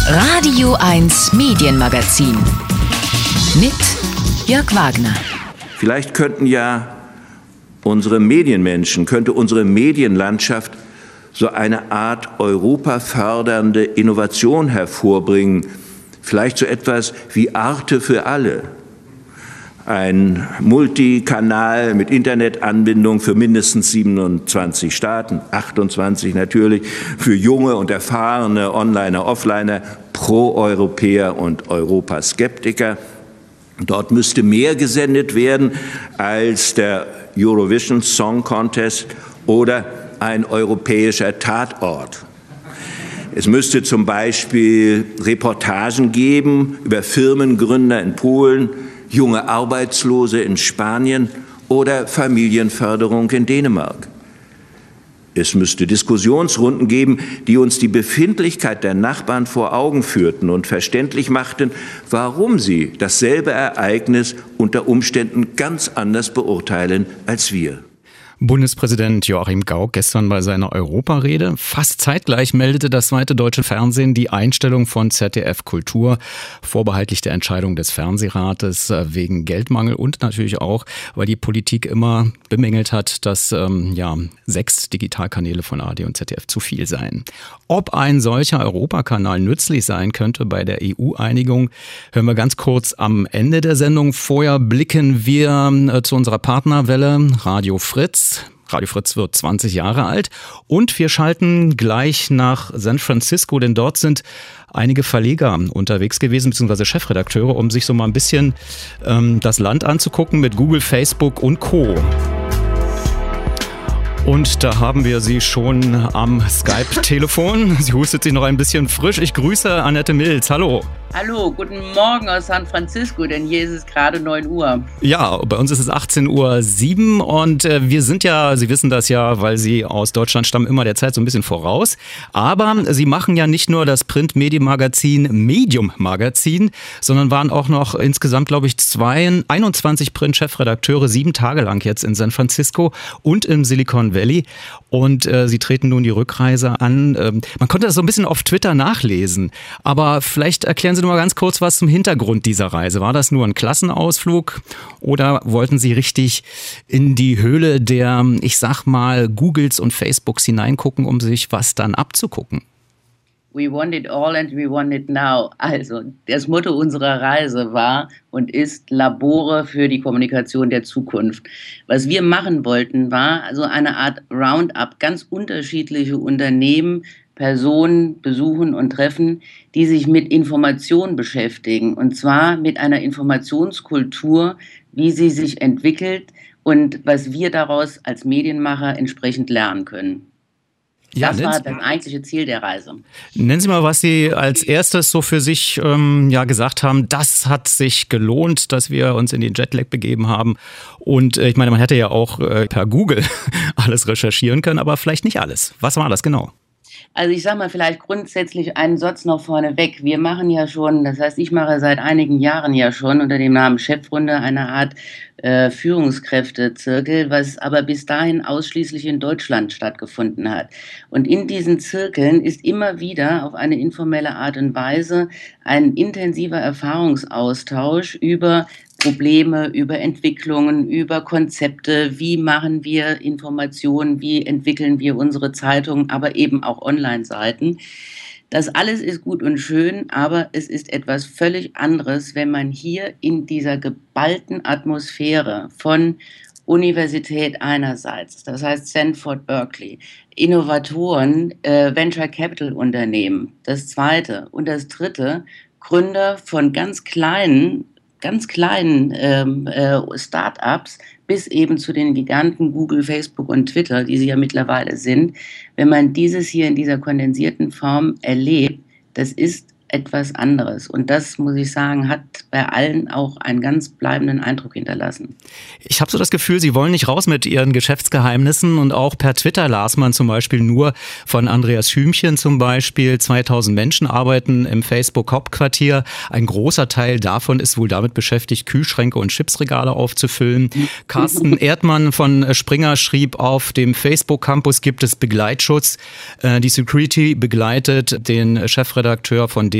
Radio 1 Medienmagazin mit Jörg Wagner. Vielleicht könnte unsere Medienlandschaft so eine Art europafördernde Innovation hervorbringen. Vielleicht so etwas wie Arte für alle. Ein Multikanal mit Internetanbindung für mindestens 27 Staaten, 28 natürlich, für junge und erfahrene Onliner, Offliner, Pro-Europäer und Europaskeptiker. Dort müsste mehr gesendet werden als der Eurovision Song Contest oder ein europäischer Tatort. Es müsste zum Beispiel Reportagen geben über Firmengründer in Polen, junge Arbeitslose in Spanien oder Familienförderung in Dänemark. Es müsste Diskussionsrunden geben, die uns die Befindlichkeit der Nachbarn vor Augen führten und verständlich machten, warum sie dasselbe Ereignis unter Umständen ganz anders beurteilen als wir. Bundespräsident Joachim Gauck gestern bei seiner Europarede. Fast zeitgleich meldete das zweite deutsche Fernsehen die Einstellung von ZDF Kultur, vorbehaltlich der Entscheidung des Fernsehrates wegen Geldmangel und natürlich auch, weil die Politik immer bemängelt hat, dass 6 Digitalkanäle von ARD und ZDF zu viel seien. Ob ein solcher Europakanal nützlich sein könnte bei der EU-Einigung, hören wir ganz kurz am Ende der Sendung. Vorher blicken wir zu unserer Partnerwelle Radio Fritz. Radio Fritz wird 20 Jahre alt und wir schalten gleich nach San Francisco, denn dort sind einige Verleger unterwegs gewesen, beziehungsweise Chefredakteure, um sich so mal ein bisschen das Land anzugucken mit Google, Facebook und Co. Und da haben wir sie schon am Skype-Telefon. Sie hustet sich noch ein bisschen frisch. Ich grüße Annette Milz. Hallo. Hallo, guten Morgen aus San Francisco, denn hier ist es gerade 9 Uhr. Ja, bei uns ist es 18:07 Uhr und wir sind ja, Sie wissen das ja, weil Sie aus Deutschland stammen, immer der Zeit so ein bisschen voraus. Aber Sie machen ja nicht nur das Print-Medienmagazin Medium Magazin, sondern waren auch noch insgesamt, glaube ich, 21 Print-Chefredakteure, 7 Tage lang jetzt in San Francisco und im Silicon Valley. Und Sie treten nun die Rückreise an. Man konnte das so ein bisschen auf Twitter nachlesen, aber vielleicht erklären Sie nur mal ganz kurz was zum Hintergrund dieser Reise. War das nur ein Klassenausflug oder wollten Sie richtig in die Höhle der, ich sag mal, Googles und Facebooks hineingucken, um sich was dann abzugucken? We want it all and we want it now. Also, das Motto unserer Reise war und ist Labore für die Kommunikation der Zukunft. Was wir machen wollten, war also eine Art Roundup, ganz unterschiedliche Unternehmen, Personen besuchen und treffen, die sich mit Information beschäftigen. Und zwar mit einer Informationskultur, wie sie sich entwickelt und was wir daraus als Medienmacher entsprechend lernen können. Ja, das war das eigentliche Ziel der Reise. Nennen Sie mal, was Sie als erstes so für sich gesagt haben, das hat sich gelohnt, dass wir uns in den Jetlag begeben haben. Und ich meine, man hätte ja auch per Google alles recherchieren können, aber vielleicht nicht alles. Was war das genau? Also ich sage mal vielleicht grundsätzlich einen Satz noch vorneweg. Wir machen ja schon, das heißt, ich mache seit einigen Jahren ja schon unter dem Namen Chefrunde eine Art Führungskräftezirkel, was aber bis dahin ausschließlich in Deutschland stattgefunden hat. Und in diesen Zirkeln ist immer wieder auf eine informelle Art und Weise ein intensiver Erfahrungsaustausch über Probleme, über Entwicklungen, über Konzepte, wie machen wir Informationen, wie entwickeln wir unsere Zeitungen, aber eben auch Online-Seiten. Das alles ist gut und schön, aber es ist etwas völlig anderes, wenn man hier in dieser geballten Atmosphäre von Universität einerseits, das heißt Stanford, Berkeley, Innovatoren, Venture Capital Unternehmen, das zweite und das dritte, Gründer von ganz kleinen Start-ups bis eben zu den Giganten Google, Facebook und Twitter, die sie ja mittlerweile sind. Wenn man dieses hier in dieser kondensierten Form erlebt, das ist etwas anderes. Und das, muss ich sagen, hat bei allen auch einen ganz bleibenden Eindruck hinterlassen. Ich habe so das Gefühl, Sie wollen nicht raus mit Ihren Geschäftsgeheimnissen und auch per Twitter las man zum Beispiel nur von Andreas Hümchen zum Beispiel. 2000 Menschen arbeiten im Facebook-Hauptquartier. Ein großer Teil davon ist wohl damit beschäftigt, Kühlschränke und Chipsregale aufzufüllen. Carsten Erdmann von Springer schrieb, auf dem Facebook-Campus gibt es Begleitschutz. Die Security begleitet den Chefredakteur von DPA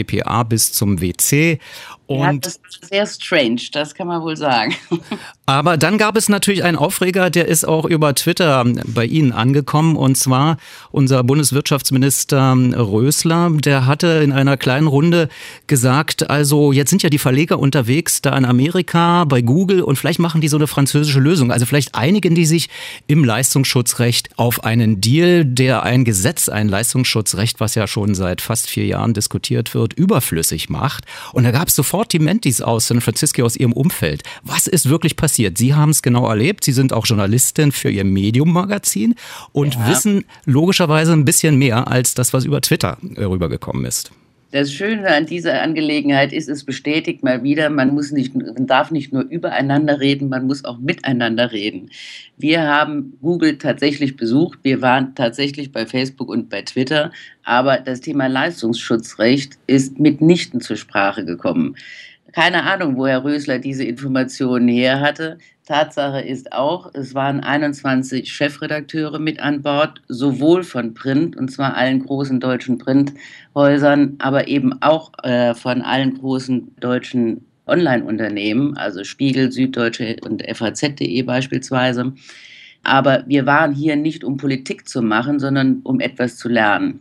BPA bis zum WC. Und ja, das ist sehr strange, das kann man wohl sagen. Aber dann gab es natürlich einen Aufreger, der ist auch über Twitter bei Ihnen angekommen. Und zwar unser Bundeswirtschaftsminister Rösler, der hatte in einer kleinen Runde gesagt, also jetzt sind ja die Verleger unterwegs da in Amerika bei Google und vielleicht machen die so eine französische Lösung. Also vielleicht einigen die sich im Leistungsschutzrecht auf einen Deal, der ein Gesetz, ein Leistungsschutzrecht, was ja schon seit fast 4 Jahren diskutiert wird, überflüssig macht. Und da gab es sofort die Mentis aus San Francisco, aus ihrem Umfeld. Was ist wirklich passiert? Sie haben es genau erlebt. Sie sind auch Journalistin für Ihr Medium-Magazin und wissen logischerweise ein bisschen mehr als das, was über Twitter rübergekommen ist. Das Schöne an dieser Angelegenheit ist, es bestätigt mal wieder, man darf nicht nur übereinander reden, man muss auch miteinander reden. Wir haben Google tatsächlich besucht, wir waren tatsächlich bei Facebook und bei Twitter, aber das Thema Leistungsschutzrecht ist mitnichten zur Sprache gekommen. Keine Ahnung, woher Rösler diese Informationen her hatte. Tatsache ist auch, es waren 21 Chefredakteure mit an Bord, sowohl von Print, und zwar allen großen deutschen Printhäusern, aber eben auch von allen großen deutschen Online-Unternehmen, also Spiegel, Süddeutsche und FAZ.de beispielsweise. Aber wir waren hier nicht, um Politik zu machen, sondern um etwas zu lernen.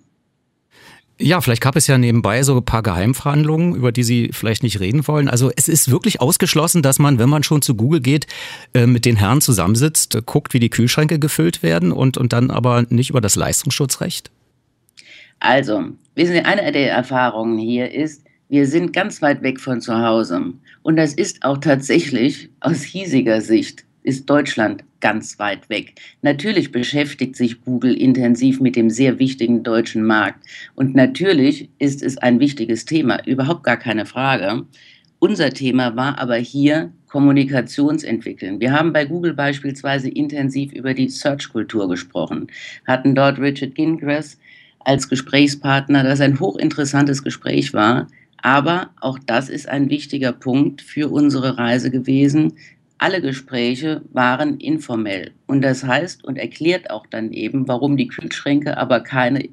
Ja, vielleicht gab es ja nebenbei so ein paar Geheimverhandlungen, über die Sie vielleicht nicht reden wollen. Also es ist wirklich ausgeschlossen, dass man, wenn man schon zu Google geht, mit den Herren zusammensitzt, guckt, wie die Kühlschränke gefüllt werden und dann aber nicht über das Leistungsschutzrecht? Also, wissen Sie, eine der Erfahrungen hier ist, wir sind ganz weit weg von zu Hause. Und das ist auch tatsächlich aus hiesiger Sicht ist Deutschland ganz weit weg. Natürlich beschäftigt sich Google intensiv mit dem sehr wichtigen deutschen Markt. Und natürlich ist es ein wichtiges Thema, überhaupt gar keine Frage. Unser Thema war aber hier Kommunikationsentwickeln. Wir haben bei Google beispielsweise intensiv über die Search-Kultur gesprochen, hatten dort Richard Gingras als Gesprächspartner, das ein hochinteressantes Gespräch war. Aber auch das ist ein wichtiger Punkt für unsere Reise gewesen. Alle Gespräche waren informell. Und das heißt und erklärt auch dann eben, warum die Kühlschränke aber keine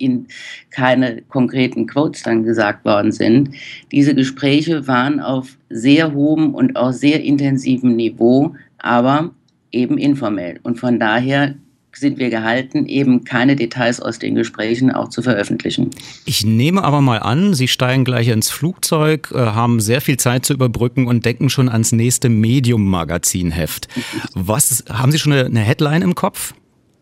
konkreten Quotes dann gesagt worden sind. Diese Gespräche waren auf sehr hohem und auch sehr intensivem Niveau, aber eben informell. Und von daher sind wir gehalten, eben keine Details aus den Gesprächen auch zu veröffentlichen. Ich nehme aber mal an, Sie steigen gleich ins Flugzeug, haben sehr viel Zeit zu überbrücken und denken schon ans nächste Medium-Magazinheft. Haben Sie schon eine Headline im Kopf?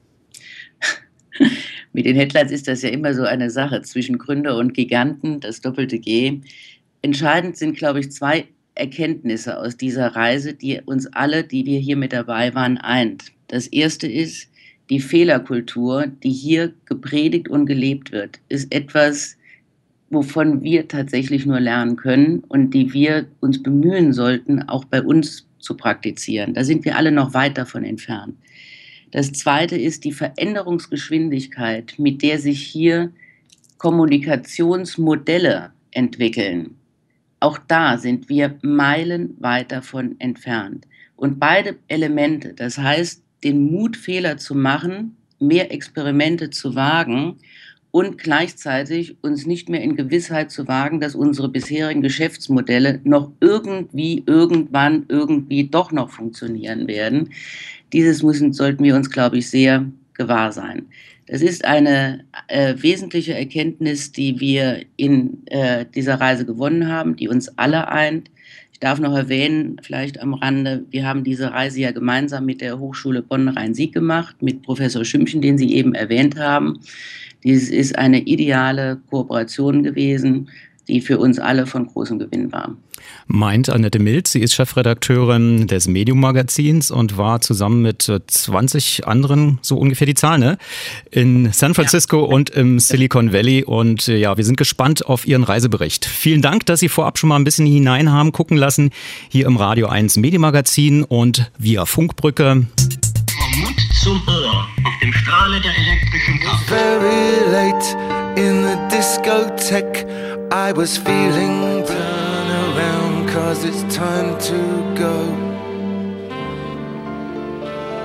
Mit den Headlines ist das ja immer so eine Sache zwischen Gründer und Giganten, das doppelte G. Entscheidend sind, glaube ich, 2 Erkenntnisse aus dieser Reise, die uns alle, die wir hier mit dabei waren, eint. Das erste ist, die Fehlerkultur, die hier gepredigt und gelebt wird, ist etwas, wovon wir tatsächlich nur lernen können und die wir uns bemühen sollten, auch bei uns zu praktizieren. Da sind wir alle noch weit davon entfernt. Das zweite ist die Veränderungsgeschwindigkeit, mit der sich hier Kommunikationsmodelle entwickeln. Auch da sind wir meilenweit davon entfernt. Und beide Elemente, das heißt, den Mut, Fehler zu machen, mehr Experimente zu wagen und gleichzeitig uns nicht mehr in Gewissheit zu wagen, dass unsere bisherigen Geschäftsmodelle noch irgendwann doch noch funktionieren werden. Dieses sollten wir uns, glaube ich, sehr gewahr sein. Das ist eine wesentliche Erkenntnis, die wir in dieser Reise gewonnen haben, die uns alle eint. Ich darf noch erwähnen, vielleicht am Rande, wir haben diese Reise ja gemeinsam mit der Hochschule Bonn-Rhein-Sieg gemacht, mit Professor Schümpchen, den Sie eben erwähnt haben. Dies ist eine ideale Kooperation gewesen, die für uns alle von großem Gewinn war. Meint Annette Milz, sie ist Chefredakteurin des Medium-Magazins und war zusammen mit 20 anderen, so ungefähr die Zahl, ne? In San Francisco und im Silicon Valley. Und ja, wir sind gespannt auf Ihren Reisebericht. Vielen Dank, dass Sie vorab schon mal ein bisschen hinein haben gucken lassen, hier im Radio 1 Medienmagazin und via Funkbrücke. Vom Mund zum Ohr, auf dem Strahle der elektrischen Kraft. Very late in the discotheque, I was feeling turn around, 'cause it's time to go.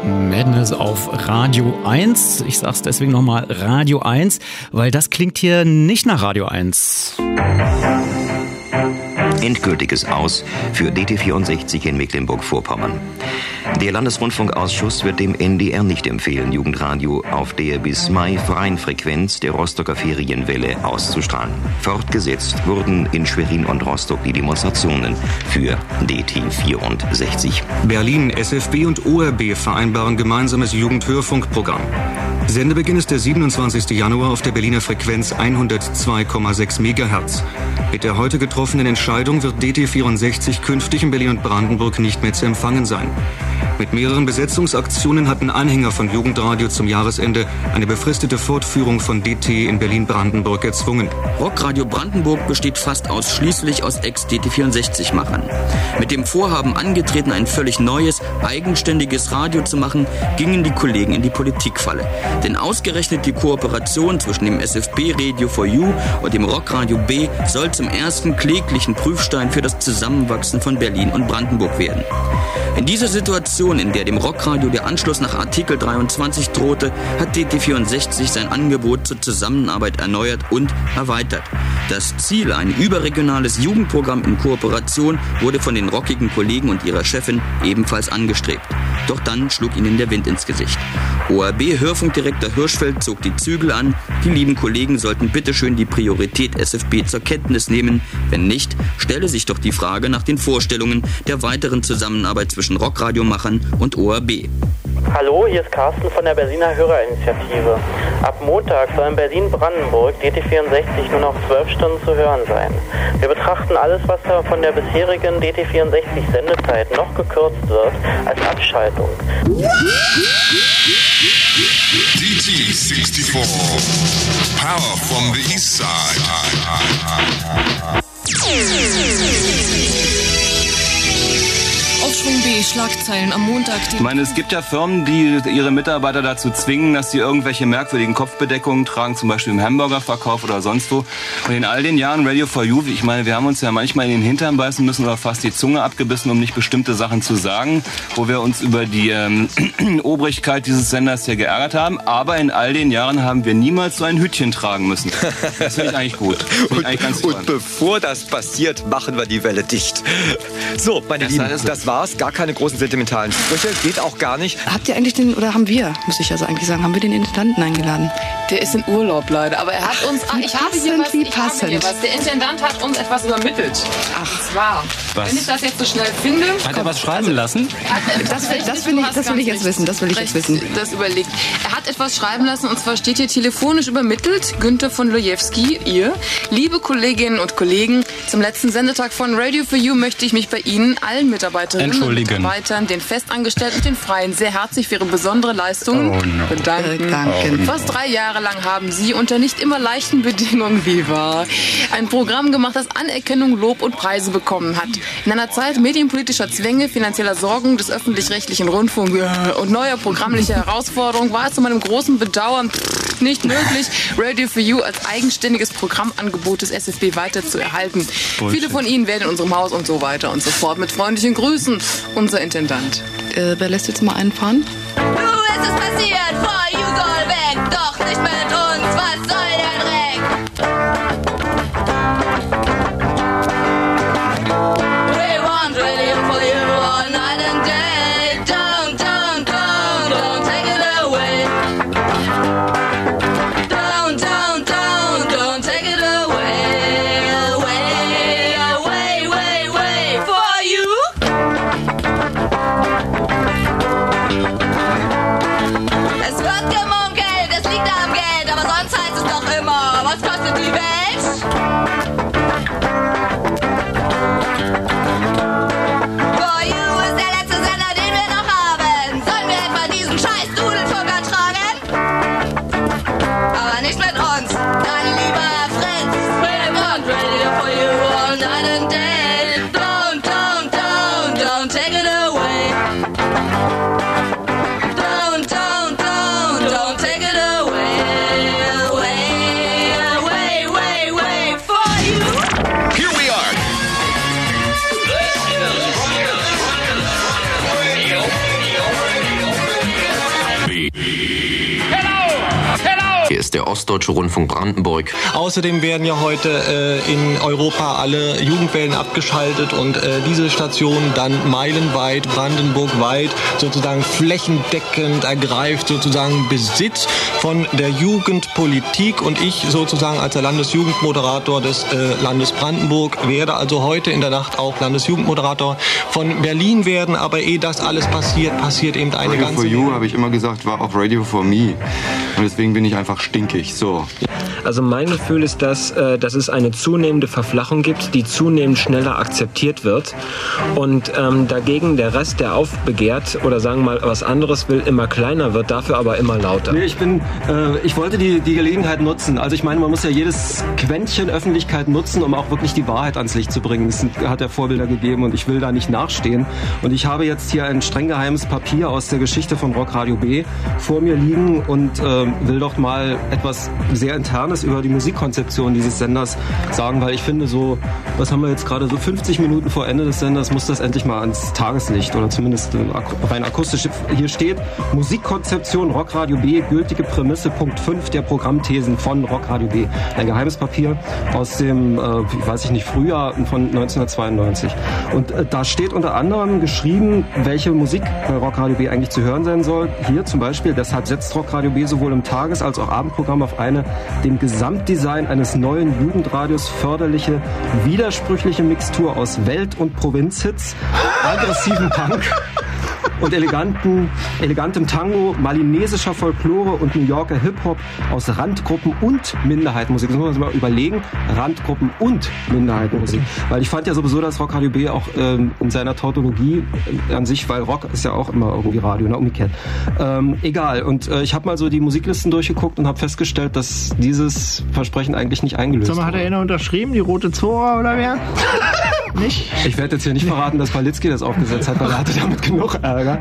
Madness auf Radio 1. Ich sag's deswegen nochmal Radio 1, weil das klingt hier nicht nach Radio 1. Endgültiges Aus für DT64 in Mecklenburg-Vorpommern. Der Landesrundfunkausschuss wird dem NDR nicht empfehlen, Jugendradio auf der bis Mai freien Frequenz der Rostocker Ferienwelle auszustrahlen. Fortgesetzt wurden in Schwerin und Rostock die Demonstrationen für DT64. Berlin, SFB und ORB vereinbaren gemeinsames Jugendhörfunkprogramm. Sendebeginn ist der 27. Januar auf der Berliner Frequenz 102,6 MHz. Mit der heute getroffenen Entscheidung wird DT64 künftig in Berlin und Brandenburg nicht mehr zu empfangen sein. Mit mehreren Besetzungsaktionen hatten Anhänger von Jugendradio zum Jahresende eine befristete Fortführung von DT in Berlin-Brandenburg erzwungen. Rockradio Brandenburg besteht fast ausschließlich aus Ex-DT64-Machern. Mit dem Vorhaben angetreten, ein völlig neues, eigenständiges Radio zu machen, gingen die Kollegen in die Politikfalle. Denn ausgerechnet die Kooperation zwischen dem SFB Radio for You und dem Rockradio B soll zum ersten kläglichen Prüfstein für das Zusammenwachsen von Berlin und Brandenburg werden. In dieser Situation, in der dem Rockradio der Anschluss nach Artikel 23 drohte, hat DT64 sein Angebot zur Zusammenarbeit erneuert und erweitert. Das Ziel, ein überregionales Jugendprogramm in Kooperation, wurde von den rockigen Kollegen und ihrer Chefin ebenfalls angestrebt. Doch dann schlug ihnen der Wind ins Gesicht. ORB-Hörfunkdirektor Hirschfeld zog die Zügel an. Die lieben Kollegen sollten bitteschön die Priorität SFB zur Kenntnis nehmen. Wenn nicht, stelle sich doch die Frage nach den Vorstellungen der weiteren Zusammenarbeit zwischen Rockradiomachern und ORB. Hallo, hier ist Carsten von der Berliner Hörerinitiative. Ab Montag soll in Berlin-Brandenburg DT64 nur noch 12 Stunden zu hören sein. Wir betrachten alles, was da von der bisherigen DT64-Sendezeit noch gekürzt wird, als Abschaltung. DT64, Power from the East Side. Aufschwung B, Schlagzeilen am Montag. Ich meine, es gibt ja Firmen, die ihre Mitarbeiter dazu zwingen, dass sie irgendwelche merkwürdigen Kopfbedeckungen tragen, zum Beispiel im Hamburgerverkauf oder sonst wo. Und in all den Jahren Radio for You, ich meine, wir haben uns ja manchmal in den Hintern beißen müssen oder fast die Zunge abgebissen, um nicht bestimmte Sachen zu sagen, wo wir uns über die Obrigkeit dieses Senders hier geärgert haben. Aber in all den Jahren haben wir niemals so ein Hütchen tragen müssen. Das finde ich eigentlich gut. Und bevor das passiert, machen wir die Welle dicht. So, meine Lieben, das war's. Gar keine großen sentimentalen Sprüche. Geht auch gar nicht. Habt ihr eigentlich haben wir, muss ich also eigentlich sagen, haben wir den Intendanten eingeladen? Der ist in Ich habe hier was. Der Intendant hat uns etwas übermittelt. Ach, und zwar, was? Wenn ich das jetzt so schnell finde... Hat er was schreiben lassen? Das will ich jetzt wissen. Das überlegt. Er hat etwas schreiben lassen, und zwar steht hier telefonisch übermittelt, Günther von Lojewski, ihr. Liebe Kolleginnen und Kollegen, zum letzten Sendetag von Radio for You möchte ich mich bei Ihnen, allen Mitarbeiterinnen und Mitarbeitern, den Festangestellten und den Freien, sehr herzlich für Ihre besondere Leistungen bedanken. Fast 3 Jahre lang haben Sie unter nicht immer leichten Bedingungen ein Programm gemacht, das Anerkennung, Lob und Preise bekommen hat. In einer Zeit medienpolitischer Zwänge, finanzieller Sorgen des öffentlich-rechtlichen Rundfunks und neuer programmlicher Herausforderungen war es zu meinem großen Bedauern nicht möglich, Radio for You als eigenständiges Programmangebot des SFB weiter zu erhalten. Viele von Ihnen werden in unserem Haus und so weiter und so fort. Mit freundlichen Grüßen, unser Intendant. Wer lässt jetzt mal einen fahren? Es ist passiert, for you go weg, doch nicht mit uns, was soll der Dreck? We want radio for you all night and day, don't take it away. Don't take it away, away, for you. Es wird gemunkelt, es liegt am Geld, aber sonst heißt es doch immer, was kostet die Welt? For You ist der letzte Sender, den wir noch haben. Sollen wir etwa diesen scheiß Dudelfunk ertragen? Aber nicht mit uns, dann lieber Fritz. We want radio for you all night and day. Don't take it away. Don't take it away, away, for der Ostdeutsche Rundfunk Brandenburg. Außerdem werden ja heute in Europa alle Jugendwellen abgeschaltet und diese Station dann meilenweit, brandenburgweit sozusagen flächendeckend ergreift sozusagen Besitz von der Jugendpolitik, und ich sozusagen als der Landesjugendmoderator des Landes Brandenburg werde also heute in der Nacht auch Landesjugendmoderator von Berlin werden. Aber ehe das alles passiert eben eine Radio ganze for You, habe ich immer gesagt, war auch Radio for Me. Und deswegen bin ich einfach stinkig. So. Also mein Gefühl ist, dass es eine zunehmende Verflachung gibt, die zunehmend schneller akzeptiert wird und dagegen der Rest, der aufbegehrt oder sagen wir mal was anderes will, immer kleiner wird, dafür aber immer lauter. Nee, ich wollte die Gelegenheit nutzen. Also ich meine, man muss ja jedes Quäntchen Öffentlichkeit nutzen, um auch wirklich die Wahrheit ans Licht zu bringen. Es hat ja Vorbilder gegeben und ich will da nicht nachstehen. Und ich habe jetzt hier ein streng geheimes Papier aus der Geschichte von Rockradio B vor mir liegen und will doch mal etwas sehr Internes über die Musikkonzeption dieses Senders sagen, weil ich finde so, was haben wir jetzt gerade, so 50 Minuten vor Ende des Senders muss das endlich mal ans Tageslicht oder zumindest rein akustisch. Hier steht Musikkonzeption Rockradio B, gültige Prämisse, Punkt 5 der Programmthesen von Rockradio B. Ein geheimes Papier aus dem, Frühjahr von 1992. Und da steht unter anderem geschrieben, welche Musik bei Rockradio B eigentlich zu hören sein soll. Hier zum Beispiel, deshalb setzt Rockradio B sowohl im Tages- als auch Abendprogramm auf eine dem Gesamtdesign eines neuen Jugendradios förderliche, widersprüchliche Mixtur aus Welt- und Provinzhits, aggressiven Punk und elegantem Tango, malinesischer Folklore und New Yorker Hip-Hop aus Randgruppen und Minderheitenmusik. Das muss man sich mal überlegen, Randgruppen und Minderheitenmusik. Weil ich fand ja sowieso, dass Rockradio B auch in seiner Tautologie an sich, weil Rock ist ja auch immer irgendwie Radio, ne, umgekehrt. Egal. Und ich habe mal so die Musiklisten durchgeguckt und habe festgestellt, dass dieses Versprechen eigentlich nicht eingelöst wurde. Hat er einer unterschrieben, die Rote Zora oder wer? Nicht? Ich werde jetzt hier nicht verraten, dass Palitzky das aufgesetzt hat, weil er hatte damit genug Ärger.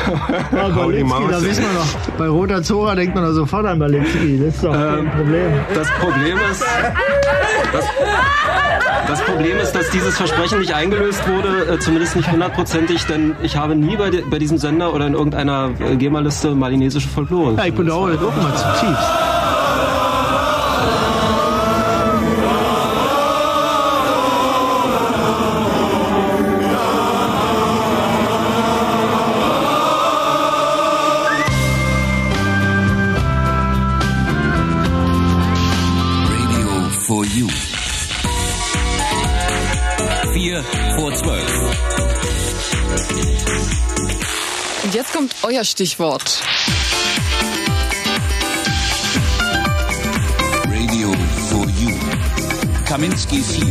Ja, Palitzky, da wissen wir noch. Bei Roter Zora denkt man doch sofort an Palitzky. Das ist doch kein Problem. Das Problem ist, dass dieses Versprechen nicht eingelöst wurde, zumindest nicht 100%ig, denn ich habe nie bei diesem Sender oder in irgendeiner GEMA-Liste malinesische Folklore. Ja, ich bedauere das auch mal zutiefst. For You. 4:12. Und jetzt kommt euer Stichwort. Radio for You. Kaminski 4.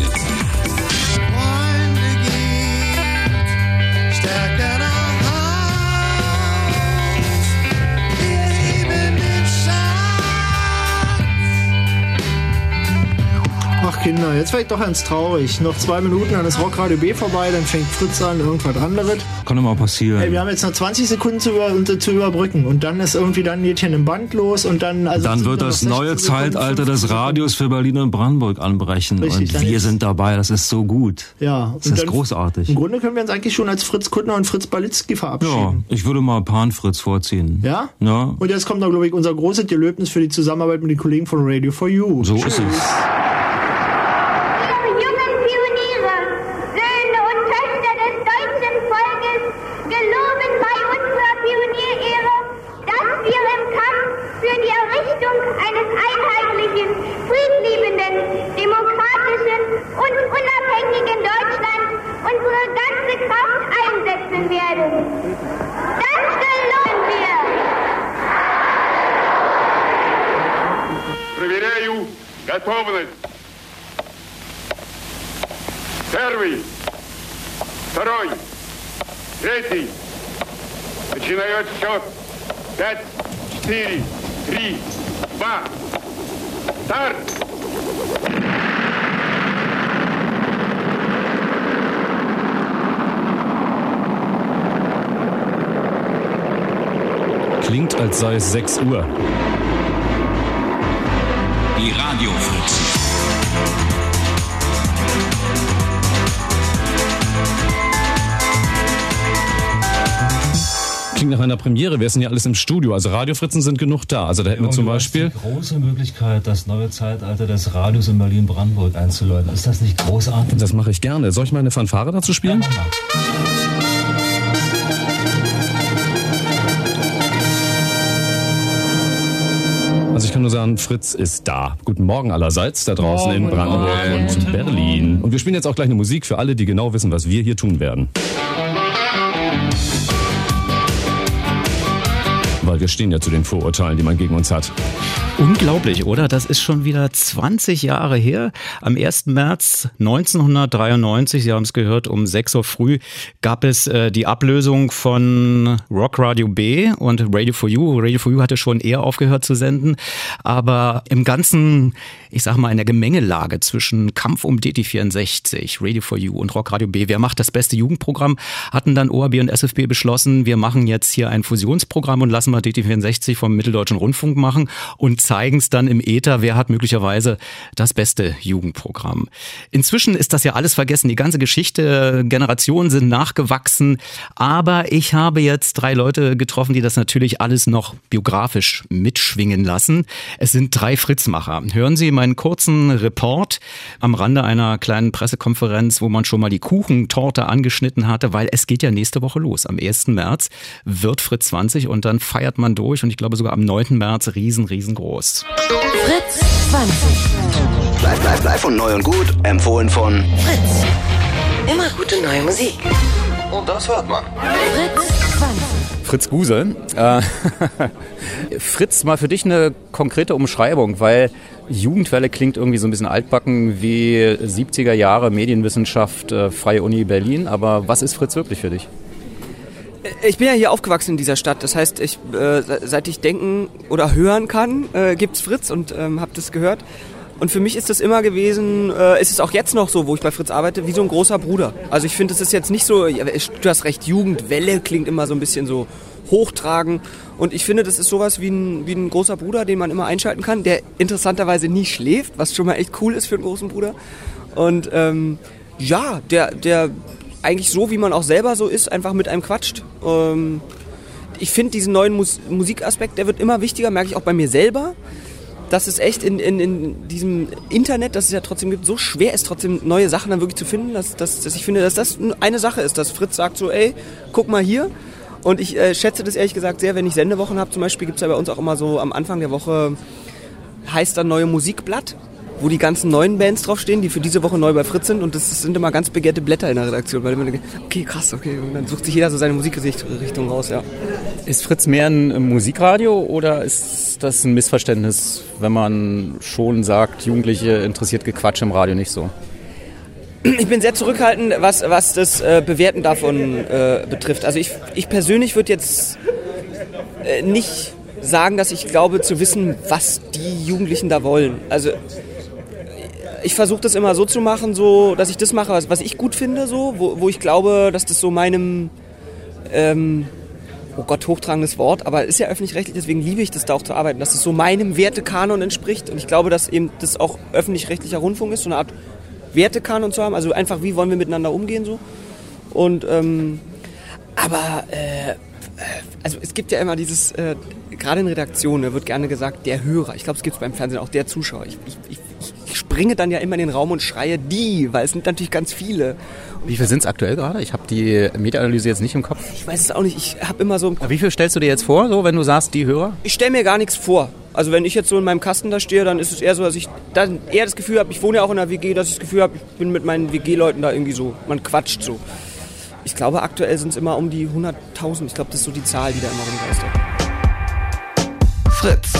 Ach Kinder, jetzt werde ich doch ganz traurig. Noch 2 Minuten, dann ist Rockradio B vorbei, dann fängt Fritz an, irgendwas anderes. Kann doch mal passieren. Hey, wir haben jetzt noch 20 Sekunden zu überbrücken und dann ist irgendwie dann geht hier ein Band los und dann... Also dann wird das neue Zeitalter des Radios für Berlin und Brandenburg anbrechen. Richtig, und wir sind dabei, das ist so gut. Ja. Das ist großartig. Im Grunde können wir uns eigentlich schon als Fritz Kuttner und Fritz Balitzky verabschieden. Ja, ich würde mal Pan-Fritz vorziehen. Ja? Ja. Und jetzt kommt noch, glaube ich, unser großes Gelöbnis für die Zusammenarbeit mit den Kollegen von Radio for You. So ist es. Eines einheitlichen, friedliebenden, demokratischen und unabhängigen Deutschlands unsere ganze Kraft einsetzen werden. Das geloben wir! Проверяю готовность. Первый, второй, третий. Начинаю отсчет. 5, 4, 3, 2, старт! Klingt, als sei es 6 Uhr. Die Radiofritzen. Klingt nach einer Premiere. Wir sind ja alles im Studio. Also Radiofritzen sind genug da. Also da hätten wir zum Beispiel... Die große Möglichkeit, das neue Zeitalter des Radios in Berlin-Brandenburg einzuläuten. Ist das nicht großartig? Das mache ich gerne. Soll ich mal eine Fanfare dazu spielen? Ja. Also ich kann nur sagen, Fritz ist da. Guten Morgen allerseits da draußen in Brandenburg und Berlin. Und wir spielen jetzt auch gleich eine Musik für alle, die genau wissen, was wir hier tun werden. Weil wir stehen ja zu den Vorurteilen, die man gegen uns hat. Unglaublich, oder? Das ist schon wieder 20 Jahre her. Am 1. März 1993, Sie haben es gehört, um 6 Uhr früh gab es die Ablösung von Rock Radio B und Radio for You. Radio for You hatte schon eher aufgehört zu senden, aber im ganzen, ich sag mal, in der Gemengelage zwischen Kampf um DT64, Radio for You und Rock Radio B, wer macht das beste Jugendprogramm, hatten dann ORB und SFB beschlossen, wir machen jetzt hier ein Fusionsprogramm und lassen mal DT64 vom Mitteldeutschen Rundfunk machen und zeigen es dann im Äther, wer hat möglicherweise das beste Jugendprogramm. Inzwischen ist das ja alles vergessen, die ganze Geschichte, Generationen sind nachgewachsen, aber ich habe jetzt 3 Leute getroffen, die das natürlich alles noch biografisch mitschwingen lassen. Es sind 3 Fritzmacher. Hören Sie meinen kurzen Report am Rande einer kleinen Pressekonferenz, wo man schon mal die Kuchentorte angeschnitten hatte, weil es geht ja nächste Woche los. Am 1. März wird Fritz 20 und dann feiert man durch und ich glaube sogar am 9. März riesengroß. Fritz 20. Live und neu und gut. Empfohlen von Fritz. Immer gute neue Musik. Und das hört man. Fritz 20. Fritz Guse. Fritz, mal für dich eine konkrete Umschreibung, weil Jugendwelle klingt irgendwie so ein bisschen altbacken wie 70er Jahre Medienwissenschaft, Freie Uni Berlin. Aber was ist Fritz wirklich für dich? Ich bin ja hier aufgewachsen in dieser Stadt. Das heißt, seit ich denken oder hören kann, gibt's Fritz und habe das gehört. Und für mich ist das immer gewesen, ist es auch jetzt noch so, wo ich bei Fritz arbeite, wie so ein großer Bruder. Also ich finde, es ist jetzt nicht so, du hast recht, Jugendwelle klingt immer so ein bisschen so hochtragend. Und ich finde, das ist sowas wie ein großer Bruder, den man immer einschalten kann, der interessanterweise nie schläft, was schon mal echt cool ist für einen großen Bruder. Und ja, der eigentlich so, wie man auch selber so ist, einfach mit einem quatscht. Ich finde diesen neuen Musikaspekt, der wird immer wichtiger, merke ich auch bei mir selber. Dass es echt in diesem Internet, das es ja trotzdem gibt, so schwer ist, trotzdem neue Sachen dann wirklich zu finden, dass ich finde, dass das eine Sache ist, dass Fritz sagt so, ey, guck mal hier. Und ich schätze das ehrlich gesagt sehr, wenn ich Sendewochen habe. Zum Beispiel gibt es ja bei uns auch immer so am Anfang der Woche, heißt dann Neue Musikblatt, wo die ganzen neuen Bands draufstehen, die für diese Woche neu bei Fritz sind. Und das sind immer ganz begehrte Blätter in der Redaktion, weil man denkt, okay, krass, okay. Und dann sucht sich jeder so seine Musikrichtung raus, ja. Ist Fritz mehr ein Musikradio oder ist das ein Missverständnis, wenn man schon sagt, Jugendliche interessiert Gequatsch im Radio nicht so? Ich bin sehr zurückhaltend, was das Bewerten davon betrifft. Also ich persönlich würde jetzt nicht sagen, dass ich glaube zu wissen, was die Jugendlichen da wollen. Also ich versuche das immer so zu machen, so, dass ich das mache, was ich gut finde, so, wo ich glaube, dass das so meinem, oh Gott, hochtragendes Wort, aber ist ja öffentlich-rechtlich, deswegen liebe ich das da auch zu arbeiten, dass es so meinem Wertekanon entspricht. Und ich glaube, dass eben das auch öffentlich-rechtlicher Rundfunk ist, so eine Art Wertekanon zu haben, also einfach, wie wollen wir miteinander umgehen, so. Und, also es gibt ja immer dieses, gerade in Redaktionen, da wird gerne gesagt, der Hörer. Ich glaube, es gibt es beim Fernsehen auch, der Zuschauer. Ich springe dann ja immer in den Raum und schreie weil es sind natürlich ganz viele. Wie viel sind es aktuell gerade? Ich habe die Meta-Analyse jetzt nicht im Kopf. Ich weiß es auch nicht. Ich habe immer so im Kopf. Wie viel stellst du dir jetzt vor, so, wenn du sagst, die Hörer? Ich stelle mir gar nichts vor. Also wenn ich jetzt so in meinem Kasten da stehe, dann ist es eher so, dass ich dann eher das Gefühl habe, ich wohne ja auch in einer WG, dass ich das Gefühl habe, ich bin mit meinen WG-Leuten da irgendwie so, man quatscht so. Ich glaube, aktuell sind es immer um die 100.000. Ich glaube, das ist so die Zahl, die da immer rumgeistert. Fritz.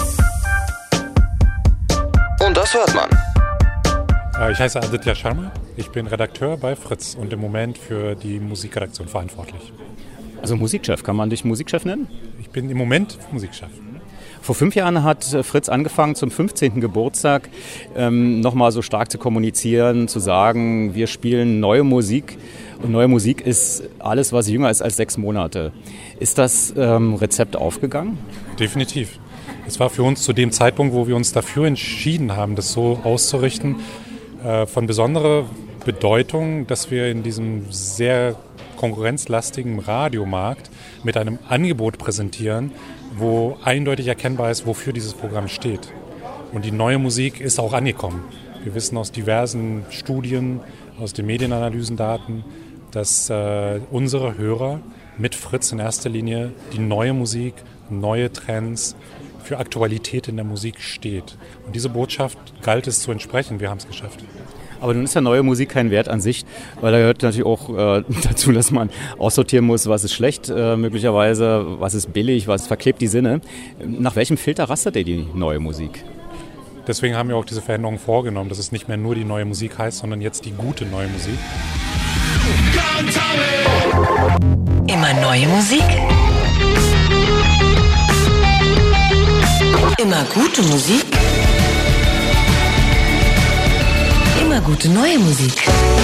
Und das hört man. Ich heiße Aditya Sharma. Ich bin Redakteur bei Fritz und im Moment für die Musikredaktion verantwortlich. Also Musikchef, kann man dich Musikchef nennen? Ich bin im Moment Musikchef. Vor 5 Jahren hat Fritz angefangen, zum 15. Geburtstag nochmal so stark zu kommunizieren, zu sagen, wir spielen neue Musik. Und neue Musik ist alles, was jünger ist als 6 Monate. Ist das Rezept aufgegangen? Definitiv. Es war für uns zu dem Zeitpunkt, wo wir uns dafür entschieden haben, das so auszurichten, von besonderer Bedeutung, dass wir in diesem sehr konkurrenzlastigen Radiomarkt mit einem Angebot präsentieren, wo eindeutig erkennbar ist, wofür dieses Programm steht. Und die neue Musik ist auch angekommen. Wir wissen aus diversen Studien, aus den Medienanalysendaten, dass unsere Hörer mit Fritz in erster Linie die neue Musik, neue Trends für Aktualität in der Musik steht. Und diese Botschaft galt es zu entsprechen. Wir haben es geschafft. Aber nun ist ja neue Musik kein Wert an sich, weil da gehört natürlich auch dazu, dass man aussortieren muss, was ist schlecht möglicherweise, was ist billig, was verklebt die Sinne. Nach welchem Filter rastet ihr die neue Musik? Deswegen haben wir auch diese Veränderung vorgenommen, dass es nicht mehr nur die neue Musik heißt, sondern jetzt die gute neue Musik. Immer neue Musik. Immer gute Musik. Immer gute neue Musik.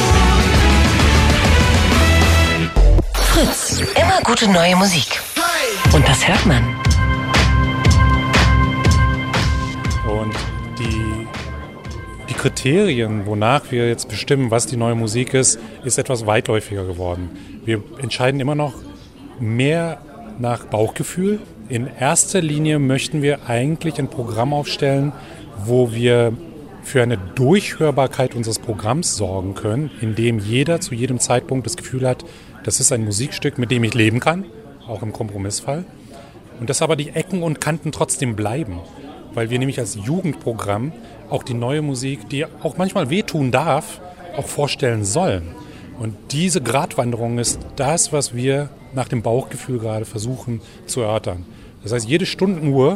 Fritz, immer gute neue Musik. Und das hört man. Und die Kriterien, wonach wir jetzt bestimmen, was die neue Musik ist etwas weitläufiger geworden. Wir entscheiden immer noch mehr nach Bauchgefühl. In erster Linie möchten wir eigentlich ein Programm aufstellen, wo wir für eine Durchhörbarkeit unseres Programms sorgen können, indem jeder zu jedem Zeitpunkt das Gefühl hat, das ist ein Musikstück, mit dem ich leben kann, auch im Kompromissfall. Und dass aber die Ecken und Kanten trotzdem bleiben, weil wir nämlich als Jugendprogramm auch die neue Musik, die auch manchmal wehtun darf, auch vorstellen sollen. Und diese Gratwanderung ist das, was wir nach dem Bauchgefühl gerade versuchen zu erörtern. Das heißt, jede Stundenuhr,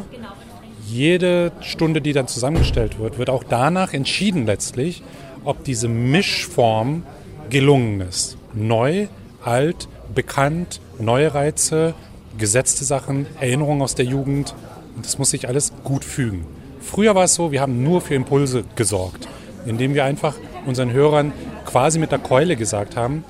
jede Stunde, die dann zusammengestellt wird, wird auch danach entschieden letztlich, ob diese Mischform gelungen ist. Neu, alt, bekannt, neue Reize, gesetzte Sachen, Erinnerungen aus der Jugend. Und das muss sich alles gut fügen. Früher war es so, wir haben nur für Impulse gesorgt, indem wir einfach unseren Hörern quasi mit der Keule gesagt haben,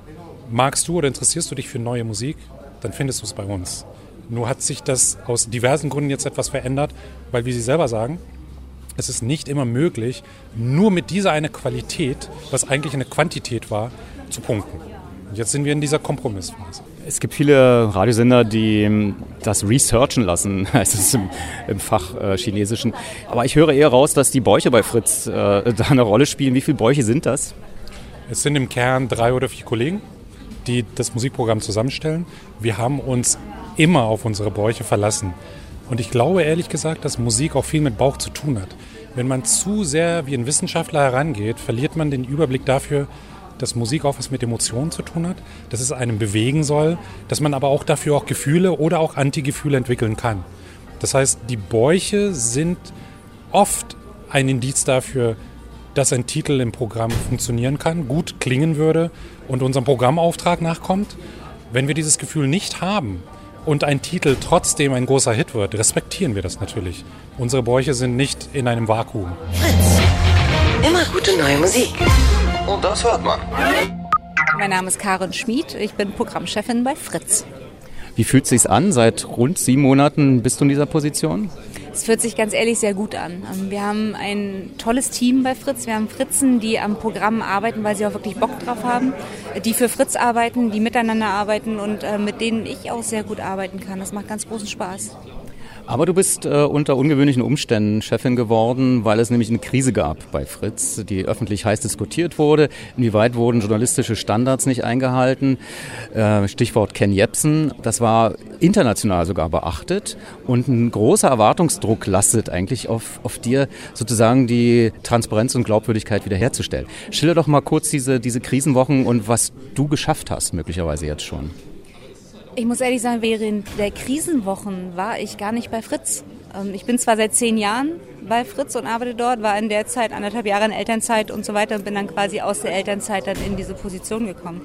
magst du oder interessierst du dich für neue Musik, dann findest du es bei uns. Nur hat sich das aus diversen Gründen jetzt etwas verändert, weil, wie Sie selber sagen, es ist nicht immer möglich, nur mit dieser eine Qualität, was eigentlich eine Quantität war, zu punkten. Und jetzt sind wir in dieser Kompromissphase. Es gibt viele Radiosender, die das researchen lassen, heißt es im Fach Chinesischen. Aber ich höre eher raus, dass die Bäuche bei Fritz da eine Rolle spielen. Wie viele Bäuche sind das? Es sind im Kern 3 oder 4 Kollegen, die das Musikprogramm zusammenstellen. Wir haben uns immer auf unsere Bäuche verlassen. Und ich glaube ehrlich gesagt, dass Musik auch viel mit Bauch zu tun hat. Wenn man zu sehr wie ein Wissenschaftler herangeht, verliert man den Überblick dafür, dass Musik auch was mit Emotionen zu tun hat, dass es einem bewegen soll, dass man aber auch dafür auch Gefühle oder auch Antigefühle entwickeln kann. Das heißt, die Bäuche sind oft ein Indiz dafür, dass ein Titel im Programm funktionieren kann, gut klingen würde und unserem Programmauftrag nachkommt. Wenn wir dieses Gefühl nicht haben und ein Titel trotzdem ein großer Hit wird, respektieren wir das natürlich. Unsere Bäuche sind nicht in einem Vakuum. Fritz, immer gute neue Musik. Und das hört man. Mein Name ist Karin Schmid, ich bin Programmchefin bei Fritz. Wie fühlt es sich an? Seit rund 7 Monaten bist du in dieser Position? Es fühlt sich ganz ehrlich sehr gut an. Wir haben ein tolles Team bei Fritz. Wir haben Fritzen, die am Programm arbeiten, weil sie auch wirklich Bock drauf haben. Die für Fritz arbeiten, die miteinander arbeiten und mit denen ich auch sehr gut arbeiten kann. Das macht ganz großen Spaß. Aber du bist unter ungewöhnlichen Umständen Chefin geworden, weil es nämlich eine Krise gab bei Fritz, die öffentlich heiß diskutiert wurde. Inwieweit wurden journalistische Standards nicht eingehalten? Stichwort Ken Jebsen. Das war international sogar beachtet. Und ein großer Erwartungsdruck lastet eigentlich auf dir, sozusagen die Transparenz und Glaubwürdigkeit wiederherzustellen. Schilder doch mal kurz diese Krisenwochen und was du geschafft hast, möglicherweise jetzt schon. Ich muss ehrlich sagen, während der Krisenwochen war ich gar nicht bei Fritz. Ich bin zwar seit 10 Jahren bei Fritz und arbeite dort, war in der Zeit 1,5 Jahre in Elternzeit und so weiter und bin dann quasi aus der Elternzeit dann in diese Position gekommen.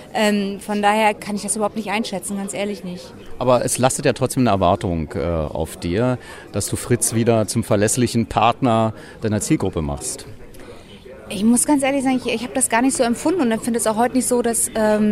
Von daher kann ich das überhaupt nicht einschätzen, ganz ehrlich nicht. Aber es lastet ja trotzdem eine Erwartung auf dir, dass du Fritz wieder zum verlässlichen Partner deiner Zielgruppe machst. Ich muss ganz ehrlich sagen, ich habe das gar nicht so empfunden und empfinde es auch heute nicht so, dass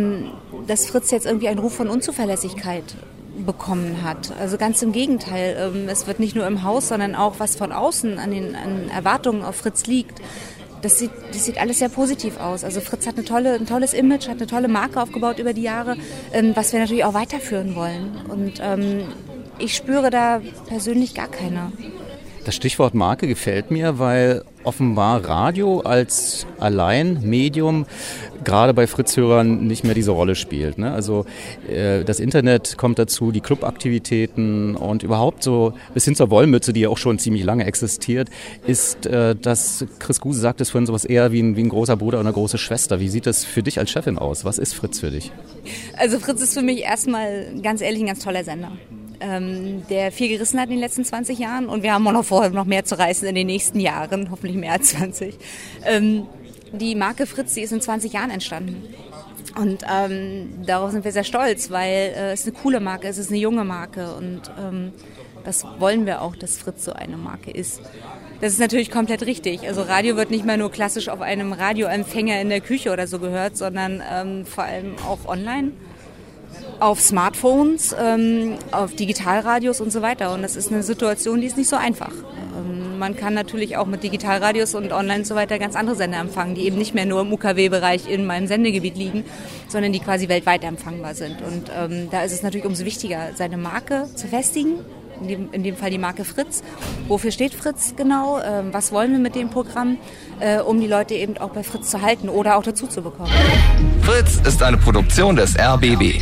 Fritz jetzt irgendwie einen Ruf von Unzuverlässigkeit bekommen hat. Also ganz im Gegenteil. Es wird nicht nur im Haus, sondern auch was von außen an Erwartungen auf Fritz liegt, das sieht alles sehr positiv aus. Also Fritz hat ein tolles Image, hat eine tolle Marke aufgebaut über die Jahre, was wir natürlich auch weiterführen wollen. Und ich spüre da persönlich gar keine. Das Stichwort Marke gefällt mir, weil offenbar Radio als Alleinmedium gerade bei Fritz-Hörern nicht mehr diese Rolle spielt. Ne? Also das Internet kommt dazu, die Clubaktivitäten und überhaupt so bis hin zur Wollmütze, die ja auch schon ziemlich lange existiert, ist das, Chris Guse sagt es vorhin, sowas eher wie ein großer Bruder oder eine große Schwester. Wie sieht das für dich als Chefin aus? Was ist Fritz für dich? Also Fritz ist für mich erstmal ganz ehrlich ein ganz toller Sender. Der viel gerissen hat in den letzten 20 Jahren und wir haben auch noch vorher noch mehr zu reißen in den nächsten Jahren, hoffentlich mehr als 20. Die Marke Fritz, die ist in 20 Jahren entstanden und darauf sind wir sehr stolz, weil es eine coole Marke ist, es ist eine junge Marke und das wollen wir auch, dass Fritz so eine Marke ist. Das ist natürlich komplett richtig. Also Radio wird nicht mehr nur klassisch auf einem Radioempfänger in der Küche oder so gehört, sondern vor allem auch online. Auf Smartphones, auf Digitalradios und so weiter. Und das ist eine Situation, die ist nicht so einfach. Man kann natürlich auch mit Digitalradios und online und so weiter ganz andere Sender empfangen, die eben nicht mehr nur im UKW-Bereich in meinem Sendegebiet liegen, sondern die quasi weltweit empfangbar sind. Und da ist es natürlich umso wichtiger, seine Marke zu festigen, in dem Fall die Marke Fritz. Wofür steht Fritz genau? Was wollen wir mit dem Programm, um die Leute eben auch bei Fritz zu halten oder auch dazu zu bekommen? Fritz ist eine Produktion des RBB.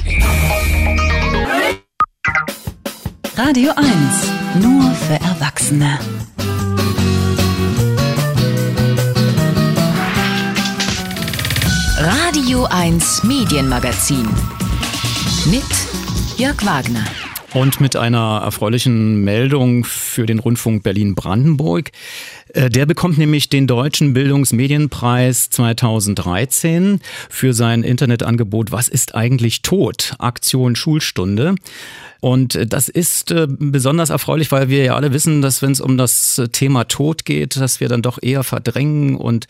Radio 1, nur für Erwachsene. Radio 1 Medienmagazin mit Jörg Wagner. Und mit einer erfreulichen Meldung für den Rundfunk Berlin-Brandenburg. Der bekommt nämlich den Deutschen Bildungsmedienpreis 2013 für sein Internetangebot Was ist eigentlich tot? Aktion Schulstunde. Und das ist besonders erfreulich, weil wir ja alle wissen, dass wenn es um das Thema Tod geht, dass wir dann doch eher verdrängen und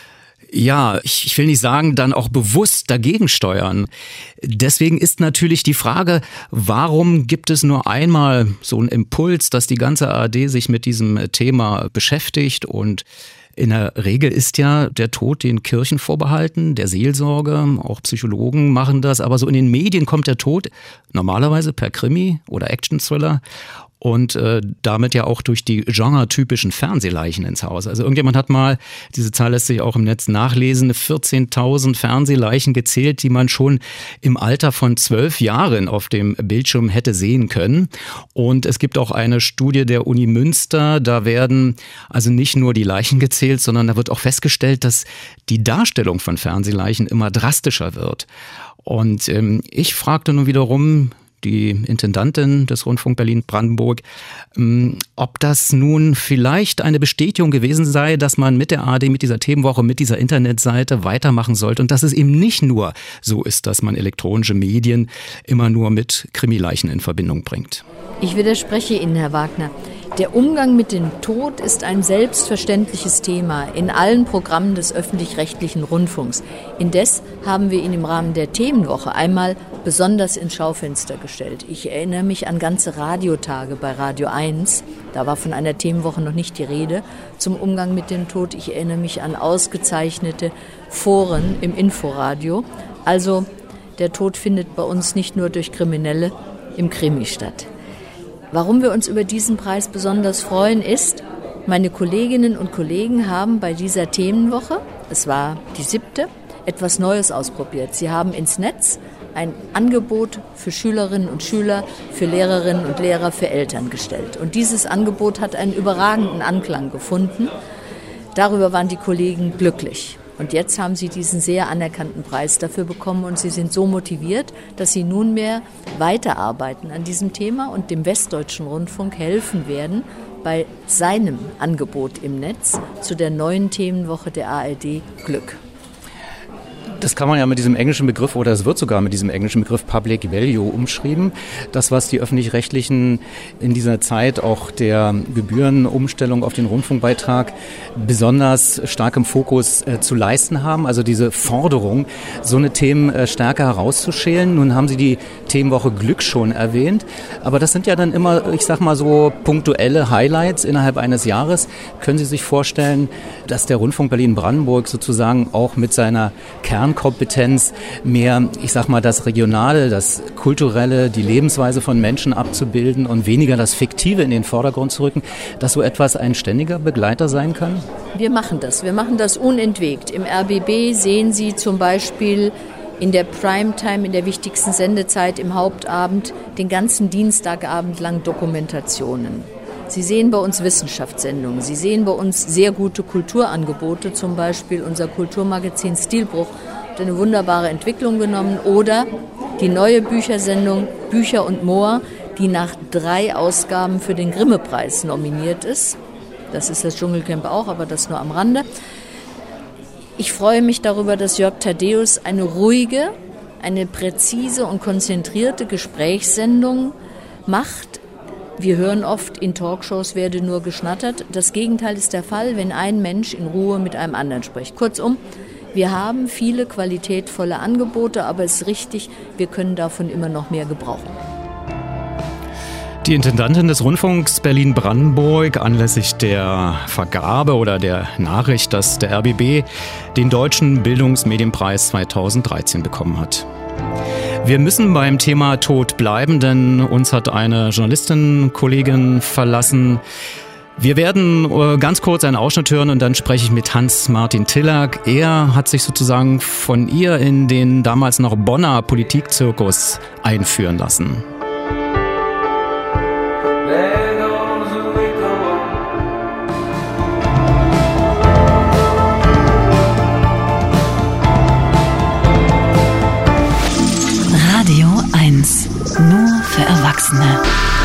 ja, ich will nicht sagen, dann auch bewusst dagegen steuern. Deswegen ist natürlich die Frage, warum gibt es nur einmal so einen Impuls, dass die ganze ARD sich mit diesem Thema beschäftigt? Und in der Regel ist ja der Tod den Kirchen vorbehalten, der Seelsorge, auch Psychologen machen das. Aber so in den Medien kommt der Tod normalerweise per Krimi oder Action-Thriller. Und damit ja auch durch die genretypischen Fernsehleichen ins Haus. Also irgendjemand hat mal, diese Zahl lässt sich auch im Netz nachlesen, 14.000 Fernsehleichen gezählt, die man schon im Alter von 12 Jahren auf dem Bildschirm hätte sehen können. Und es gibt auch eine Studie der Uni Münster, da werden also nicht nur die Leichen gezählt, sondern da wird auch festgestellt, dass die Darstellung von Fernsehleichen immer drastischer wird. Und ich fragte nun wiederum die Intendantin des Rundfunk Berlin-Brandenburg, ob das nun vielleicht eine Bestätigung gewesen sei, dass man mit der ARD, mit dieser Themenwoche, mit dieser Internetseite weitermachen sollte und dass es eben nicht nur so ist, dass man elektronische Medien immer nur mit Krimileichen in Verbindung bringt. Ich widerspreche Ihnen, Herr Wagner. Der Umgang mit dem Tod ist ein selbstverständliches Thema in allen Programmen des öffentlich-rechtlichen Rundfunks. Indes haben wir ihn im Rahmen der Themenwoche einmal besonders ins Schaufenster gestellt. Ich erinnere mich an ganze Radiotage bei Radio 1. Da war von einer Themenwoche noch nicht die Rede zum Umgang mit dem Tod. Ich erinnere mich an ausgezeichnete Foren im Inforadio. Also der Tod findet bei uns nicht nur durch Kriminelle im Krimi statt. Warum wir uns über diesen Preis besonders freuen, ist, meine Kolleginnen und Kollegen haben bei dieser Themenwoche, es war die 7., etwas Neues ausprobiert. Sie haben ins Netz ein Angebot für Schülerinnen und Schüler, für Lehrerinnen und Lehrer, für Eltern gestellt. Und dieses Angebot hat einen überragenden Anklang gefunden. Darüber waren die Kollegen glücklich. Und jetzt haben sie diesen sehr anerkannten Preis dafür bekommen und sie sind so motiviert, dass sie nunmehr weiterarbeiten an diesem Thema und dem Westdeutschen Rundfunk helfen werden bei seinem Angebot im Netz zu der neuen Themenwoche der ARD Glück. Das kann man ja mit diesem englischen Begriff, oder es wird sogar mit diesem englischen Begriff Public Value umschrieben. Das, was die Öffentlich-Rechtlichen in dieser Zeit auch der Gebührenumstellung auf den Rundfunkbeitrag besonders stark im Fokus zu leisten haben. Also diese Forderung, so eine Themen stärker herauszuschälen. Nun haben Sie die Themenwoche Glück schon erwähnt. Aber das sind ja dann immer, ich sag mal so, punktuelle Highlights innerhalb eines Jahres. Können Sie sich vorstellen, dass der Rundfunk Berlin-Brandenburg sozusagen auch mit seiner Kernkompetenz mehr, ich sag mal, das Regionale, das Kulturelle, die Lebensweise von Menschen abzubilden und weniger das Fiktive in den Vordergrund zu rücken, dass so etwas ein ständiger Begleiter sein kann? Wir machen das unentwegt. Im RBB sehen Sie zum Beispiel in der Primetime, in der wichtigsten Sendezeit im Hauptabend, den ganzen Dienstagabend lang Dokumentationen. Sie sehen bei uns Wissenschaftssendungen, Sie sehen bei uns sehr gute Kulturangebote, zum Beispiel unser Kulturmagazin Stilbruch hat eine wunderbare Entwicklung genommen, oder die neue Büchersendung Bücher und Moor, die nach 3 Ausgaben für den Grimme-Preis nominiert ist. Das ist das Dschungelcamp auch, aber das nur am Rande. Ich freue mich darüber, dass Jörg Thaddeus eine ruhige, eine präzise und konzentrierte Gesprächssendung macht. Wir hören oft, in Talkshows werde nur geschnattert. Das Gegenteil ist der Fall, wenn ein Mensch in Ruhe mit einem anderen spricht. Kurzum, wir haben viele qualitätvolle Angebote, aber es ist richtig, wir können davon immer noch mehr gebrauchen. Die Intendantin des Rundfunks Berlin-Brandenburg anlässlich der Vergabe oder der Nachricht, dass der RBB den Deutschen Bildungsmedienpreis 2013 bekommen hat. Wir müssen beim Thema Tod bleiben, denn uns hat eine Journalistin-Kollegin verlassen. Wir werden ganz kurz einen Ausschnitt hören und dann spreche ich mit Hans-Martin Tillack. Er hat sich sozusagen von ihr in den damals noch Bonner Politikzirkus einführen lassen. Radio 1, nur für Erwachsene.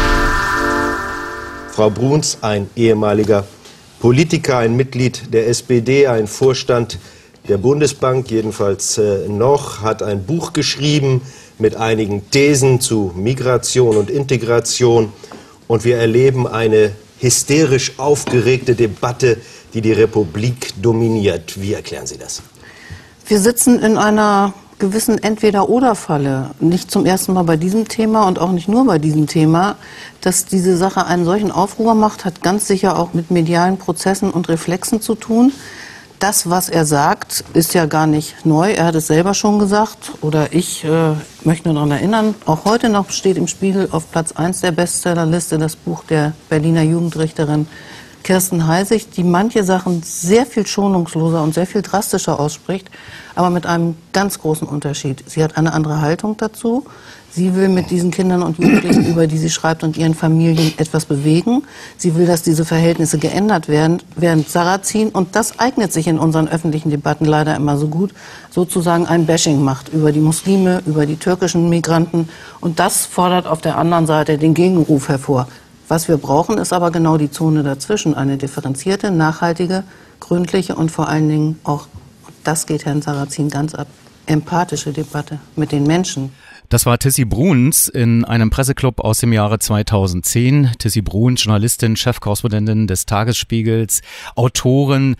Frau Bruns, ein ehemaliger Politiker, ein Mitglied der SPD, ein Vorstand der Bundesbank, jedenfalls noch, hat ein Buch geschrieben mit einigen Thesen zu Migration und Integration. Und wir erleben eine hysterisch aufgeregte Debatte, die die Republik dominiert. Wie erklären Sie das? Wir sitzen in einer gewissen Entweder-oder-Falle. Nicht zum ersten Mal bei diesem Thema und auch nicht nur bei diesem Thema. Dass diese Sache einen solchen Aufruhr macht, hat ganz sicher auch mit medialen Prozessen und Reflexen zu tun. Das, was er sagt, ist ja gar nicht neu. Er hat es selber schon gesagt. Oder ich möchte nur daran erinnern, auch heute noch steht im Spiegel auf Platz 1 der Bestsellerliste das Buch der Berliner Jugendrichterin Kirsten Heisig, die manche Sachen sehr viel schonungsloser und sehr viel drastischer ausspricht, aber mit einem ganz großen Unterschied. Sie hat eine andere Haltung dazu. Sie will mit diesen Kindern und Jugendlichen, über die sie schreibt, und ihren Familien etwas bewegen. Sie will, dass diese Verhältnisse geändert werden, während Sarrazin, und das eignet sich in unseren öffentlichen Debatten leider immer so gut, sozusagen ein Bashing macht über die Muslime, über die türkischen Migranten. Und das fordert auf der anderen Seite den Gegenruf hervor. Was wir brauchen, ist aber genau die Zone dazwischen. Eine differenzierte, nachhaltige, gründliche und vor allen Dingen auch, das geht Herrn Sarrazin ganz ab, empathische Debatte mit den Menschen. Das war Tissi Bruns in einem Presseclub aus dem Jahre 2010. Tissi Bruns, Journalistin, Chefkorrespondentin des Tagesspiegels, Autorin,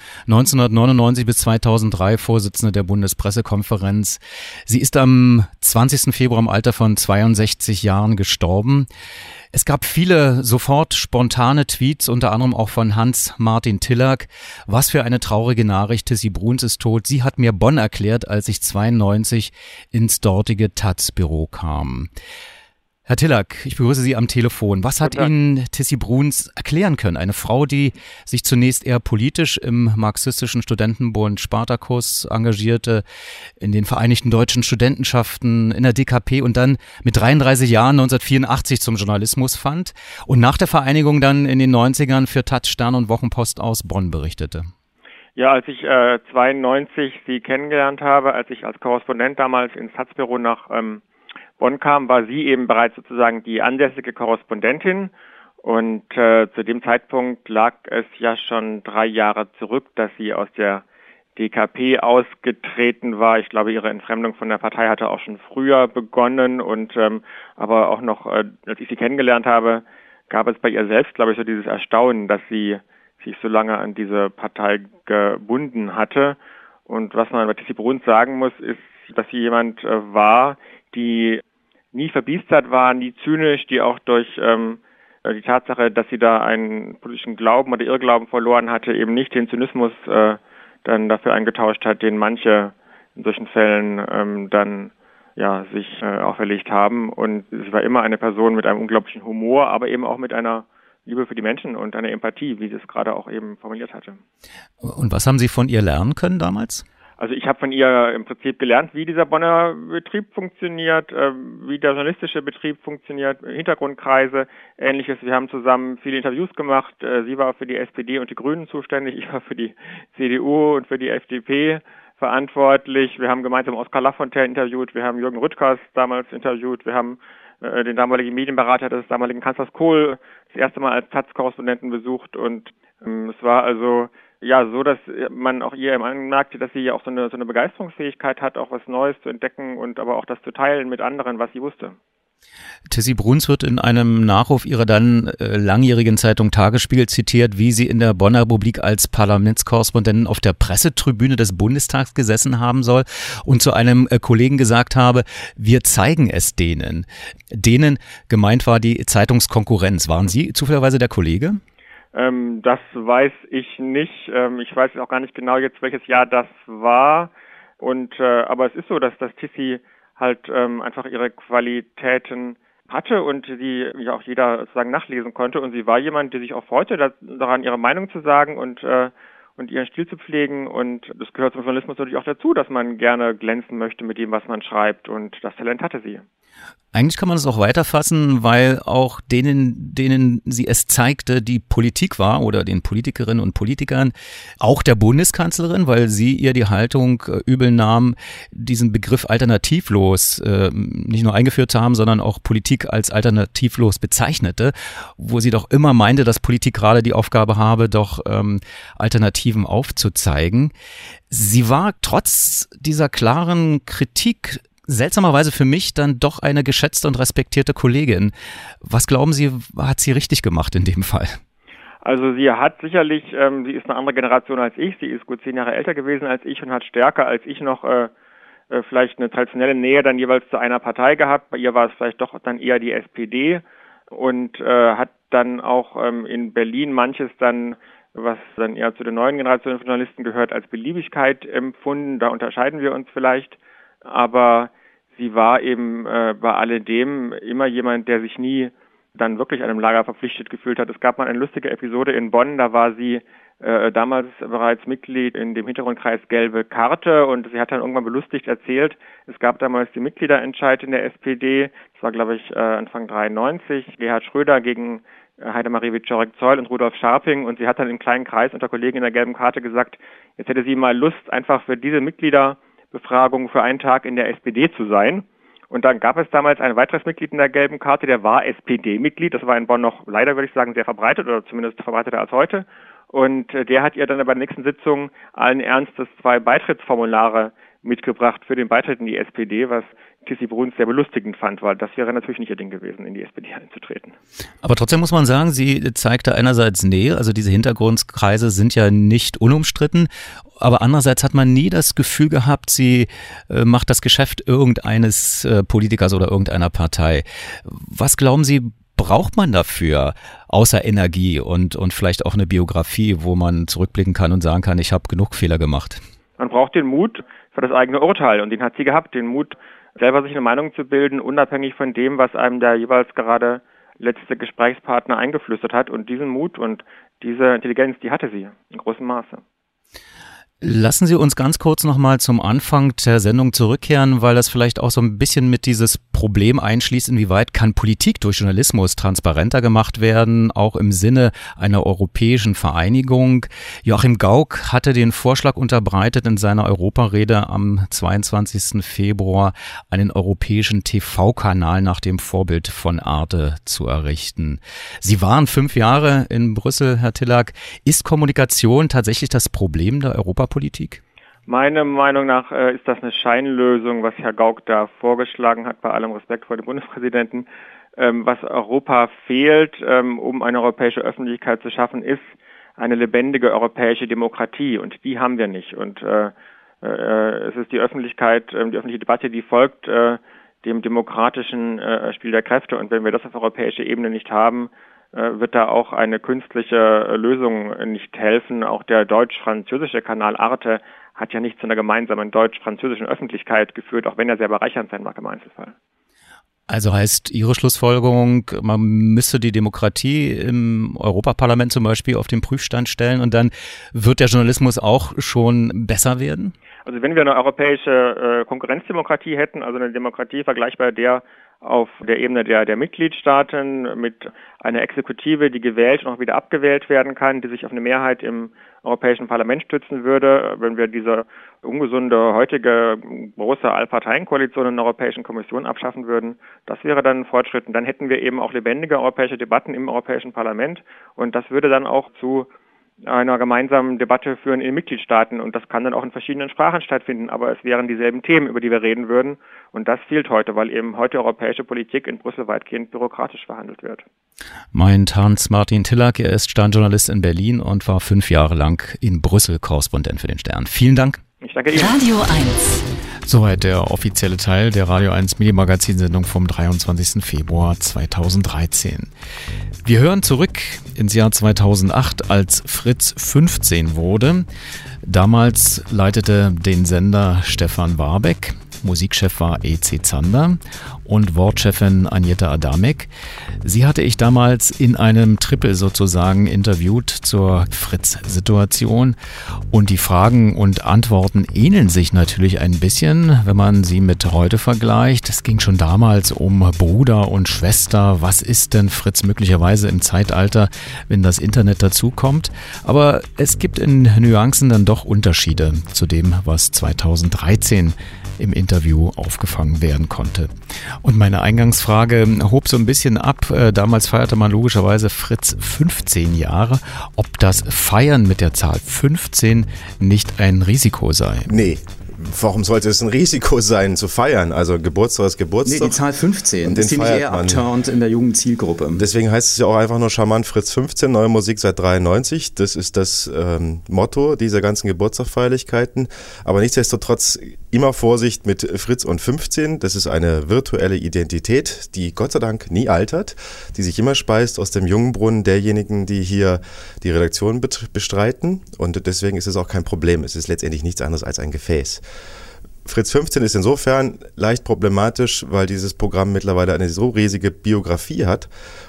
1999 bis 2003 Vorsitzende der Bundespressekonferenz. Sie ist am 20. Februar im Alter von 62 Jahren gestorben. Es gab viele sofort spontane Tweets, unter anderem auch von Hans-Martin Tillack. Was für eine traurige Nachricht, Tissi Bruns ist tot. Sie hat mir Bonn erklärt, als ich 92 ins dortige taz-Büro kam. Herr Tillack, ich begrüße Sie am Telefon. Was hat Ihnen Tissi Bruns erklären können? Eine Frau, die sich zunächst eher politisch im marxistischen Studentenbund Spartakus engagierte, in den Vereinigten Deutschen Studentenschaften, in der DKP und dann mit 33 Jahren 1984 zum Journalismus fand und nach der Vereinigung dann in den 90ern für taz, Stern und Wochenpost aus Bonn berichtete. Ja, als ich 92 Sie kennengelernt habe, als ich als Korrespondent damals ins taz-Büro nach Bonn kam, war sie eben bereits sozusagen die ansässige Korrespondentin und zu dem Zeitpunkt lag es ja schon 3 Jahre zurück, dass sie aus der DKP ausgetreten war. Ich glaube, ihre Entfremdung von der Partei hatte auch schon früher begonnen und aber auch noch, als ich sie kennengelernt habe, gab es bei ihr selbst, glaube ich, so dieses Erstaunen, dass sie sich so lange an diese Partei gebunden hatte. Und was man bei Tissi Bruns sagen muss, ist, dass sie jemand war, die nie verbiestert war, nie zynisch, die auch durch die Tatsache, dass sie da einen politischen Glauben oder Irrglauben verloren hatte, eben nicht den Zynismus dann dafür eingetauscht hat, den manche in solchen Fällen dann ja sich auferlegt haben. Und sie war immer eine Person mit einem unglaublichen Humor, aber eben auch mit einer Liebe für die Menschen und einer Empathie, wie sie es gerade auch eben formuliert hatte. Und was haben Sie von ihr lernen können damals? Also ich habe von ihr im Prinzip gelernt, wie dieser Bonner Betrieb funktioniert, wie der journalistische Betrieb funktioniert, Hintergrundkreise, Ähnliches. Wir haben zusammen viele Interviews gemacht. Sie war für die SPD und die Grünen zuständig, ich war für die CDU und für die FDP verantwortlich. Wir haben gemeinsam Oskar Lafontaine interviewt, wir haben Jürgen Rüttgers damals interviewt, wir haben den damaligen Medienberater des damaligen Kanzlers Kohl das erste Mal als Taz-Korrespondenten besucht und es war also ja so, dass man auch ihr anmerkte, dass sie ja auch so eine Begeisterungsfähigkeit hat, auch was Neues zu entdecken und aber auch das zu teilen mit anderen, was sie wusste. Tissi Bruns wird in einem Nachruf ihrer dann langjährigen Zeitung Tagesspiegel zitiert, wie sie in der Bonner Republik als Parlamentskorrespondentin auf der Pressetribüne des Bundestags gesessen haben soll und zu einem Kollegen gesagt habe, wir zeigen es denen. Denen gemeint war die Zeitungskonkurrenz. Waren Sie zufälligerweise der Kollege? Das weiß ich nicht. Ich weiß auch gar nicht genau jetzt, welches Jahr das war. Und aber es ist so, dass Tissi halt einfach ihre Qualitäten hatte und die ja auch jeder sozusagen nachlesen konnte. Und sie war jemand, der sich auch freute, daran ihre Meinung zu sagen und ihren Stil zu pflegen. Und das gehört zum Journalismus natürlich auch dazu, dass man gerne glänzen möchte mit dem, was man schreibt. Und das Talent hatte sie. Eigentlich kann man es auch weiterfassen, weil auch denen sie es zeigte, die Politik war oder den Politikerinnen und Politikern, auch der Bundeskanzlerin, weil sie ihr die Haltung übel nahm, diesen Begriff alternativlos nicht nur eingeführt zu haben, sondern auch Politik als alternativlos bezeichnete, wo sie doch immer meinte, dass Politik gerade die Aufgabe habe, doch Alternativen aufzuzeigen. Sie war trotz dieser klaren Kritik seltsamerweise für mich dann doch eine geschätzte und respektierte Kollegin. Was glauben Sie, hat sie richtig gemacht in dem Fall? Also sie hat sicherlich, sie ist eine andere Generation als ich, sie ist gut 10 Jahre älter gewesen als ich und hat stärker als ich noch vielleicht eine traditionelle Nähe dann jeweils zu einer Partei gehabt. Bei ihr war es vielleicht doch dann eher die SPD und hat dann auch in Berlin manches dann, was dann eher zu der neuen Generation von Journalisten gehört, als Beliebigkeit empfunden. Da unterscheiden wir uns vielleicht. Aber sie war eben bei alledem immer jemand, der sich nie dann wirklich einem Lager verpflichtet gefühlt hat. Es gab mal eine lustige Episode in Bonn, da war sie damals bereits Mitglied in dem Hintergrundkreis Gelbe Karte und sie hat dann irgendwann belustigt erzählt, es gab damals die Mitgliederentscheid in der SPD, das war glaube ich Anfang 93, Gerhard Schröder gegen Heidemarie Wieczorek-Zeul und Rudolf Scharping und sie hat dann im kleinen Kreis unter Kollegen in der Gelben Karte gesagt, jetzt hätte sie mal Lust, einfach für diese Mitgliederbefragung für einen Tag in der SPD zu sein. Und dann gab es damals ein weiteres Mitglied in der Gelben Karte, der war SPD-Mitglied. Das war in Bonn noch leider, würde ich sagen, sehr verbreitet oder zumindest verbreiteter als heute. Und der hat ihr dann bei der nächsten Sitzung allen Ernstes 2 Beitrittsformulare mitgebracht für den Beitritt in die SPD, was Tissi Bruns sehr belustigend fand, weil das wäre natürlich nicht ihr Ding gewesen, in die SPD einzutreten. Aber trotzdem muss man sagen, sie zeigte einerseits Nähe, also diese Hintergrundkreise sind ja nicht unumstritten, aber andererseits hat man nie das Gefühl gehabt, sie macht das Geschäft irgendeines Politikers oder irgendeiner Partei. Was glauben Sie, braucht man dafür, außer Energie und vielleicht auch eine Biografie, wo man zurückblicken kann und sagen kann, ich habe genug Fehler gemacht? Man braucht den Mut für das eigene Urteil und den hat sie gehabt, den Mut, selber sich eine Meinung zu bilden, unabhängig von dem, was einem der jeweils gerade letzte Gesprächspartner eingeflüstert hat. Und diesen Mut und diese Intelligenz, die hatte sie in großem Maße. Lassen Sie uns ganz kurz nochmal zum Anfang der Sendung zurückkehren, weil das vielleicht auch so ein bisschen mit dieses Problem einschließt, inwieweit kann Politik durch Journalismus transparenter gemacht werden, auch im Sinne einer europäischen Vereinigung. Joachim Gauck hatte den Vorschlag unterbreitet, in seiner Europarede am 22. Februar einen europäischen TV-Kanal nach dem Vorbild von Arte zu errichten. Sie waren 5 Jahre in Brüssel, Herr Tillack. Ist Kommunikation tatsächlich das Problem der Europapolitik? Meiner Meinung nach ist das eine Scheinlösung, was Herr Gauck da vorgeschlagen hat, bei allem Respekt vor dem Bundespräsidenten. Was Europa fehlt, um eine europäische Öffentlichkeit zu schaffen, ist eine lebendige europäische Demokratie, und die haben wir nicht. Und es ist die Öffentlichkeit, die öffentliche Debatte, die folgt dem demokratischen Spiel der Kräfte, und wenn wir das auf europäischer Ebene nicht haben, wird da auch eine künstliche Lösung nicht helfen. Auch der deutsch-französische Kanal Arte hat ja nicht zu einer gemeinsamen deutsch-französischen Öffentlichkeit geführt, auch wenn er sehr bereichernd sein mag im Einzelfall. Also heißt Ihre Schlussfolgerung, man müsste die Demokratie im Europaparlament zum Beispiel auf den Prüfstand stellen und dann wird der Journalismus auch schon besser werden? Also wenn wir eine europäische Konkurrenzdemokratie hätten, also eine Demokratie vergleichbar der auf der Ebene der Mitgliedstaaten mit einer Exekutive, die gewählt und auch wieder abgewählt werden kann, die sich auf eine Mehrheit im Europäischen Parlament stützen würde, wenn wir diese ungesunde heutige große Allparteienkoalition in der Europäischen Kommission abschaffen würden, das wäre dann ein Fortschritt. Und dann hätten wir eben auch lebendige europäische Debatten im Europäischen Parlament, und das würde dann auch zu einer gemeinsamen Debatte führen in den Mitgliedstaaten, und das kann dann auch in verschiedenen Sprachen stattfinden, aber es wären dieselben Themen, über die wir reden würden, und das fehlt heute, weil eben heute europäische Politik in Brüssel weitgehend bürokratisch verhandelt wird. Meint Hans-Martin Tillack, er ist Sternjournalist in Berlin und war 5 Jahre lang in Brüssel Korrespondent für den Stern. Vielen Dank. Ich danke Ihnen. Radio 1. Soweit der offizielle Teil der Radio 1 Medienmagazin-Sendung vom 23. Februar 2013. Wir hören zurück ins Jahr 2008, als Fritz 15 wurde. Damals leitete den Sender Stefan Warbeck, Musikchef war E.C. Zander und Wortchefin Agneta Adamek. Sie hatte ich damals in einem Triple sozusagen interviewt zur Fritz-Situation, und die Fragen und Antworten ähneln sich natürlich ein bisschen, wenn man sie mit heute vergleicht. Es ging schon damals um Bruder und Schwester. Was ist denn Fritz möglicherweise im Zeitalter, wenn das Internet dazukommt? Aber es gibt in Nuancen dann doch Unterschiede zu dem, was 2013 im Interview aufgefangen werden konnte. Und meine Eingangsfrage hob so ein bisschen ab. Damals feierte man logischerweise Fritz 15 Jahre. Ob das Feiern mit der Zahl 15 nicht ein Risiko sei? Nee. Warum sollte es ein Risiko sein, zu feiern? Also Geburtstag ist Geburtstag. Nee, die Zahl 15, das finde ich eher abturnt in der Jugendzielgruppe. Deswegen heißt es ja auch einfach nur charmant Fritz 15, neue Musik seit 93. Das ist das Motto dieser ganzen Geburtstagsfeierlichkeiten. Aber nichtsdestotrotz immer Vorsicht mit Fritz und 15. Das ist eine virtuelle Identität, die Gott sei Dank nie altert, die sich immer speist aus dem Jungenbrunnen derjenigen, die hier die Redaktion bestreiten. Und deswegen ist es auch kein Problem. Es ist letztendlich nichts anderes als ein Gefäß. Fritz 15 ist insofern leicht problematisch, weil dieses Programm mittlerweile eine so riesige Biografie hat,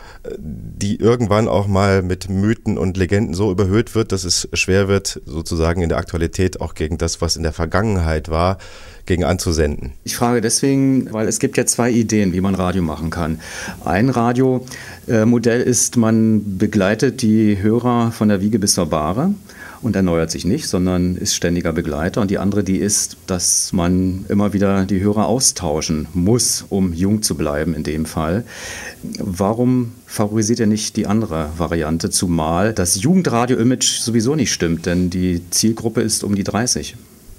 die irgendwann auch mal mit Mythen und Legenden so überhöht wird, dass es schwer wird, sozusagen in der Aktualität auch gegen das, was in der Vergangenheit war, gegen anzusenden. Ich frage deswegen, weil es gibt ja 2 Ideen, wie man Radio machen kann. Ein Radiomodell ist, man begleitet die Hörer von der Wiege bis zur Bahre und erneuert sich nicht, sondern ist ständiger Begleiter. Und die andere, die ist, dass man immer wieder die Hörer austauschen muss, um jung zu bleiben in dem Fall. Warum favorisiert ihr nicht die andere Variante, zumal das Jugendradio-Image sowieso nicht stimmt, denn die Zielgruppe ist um die 30?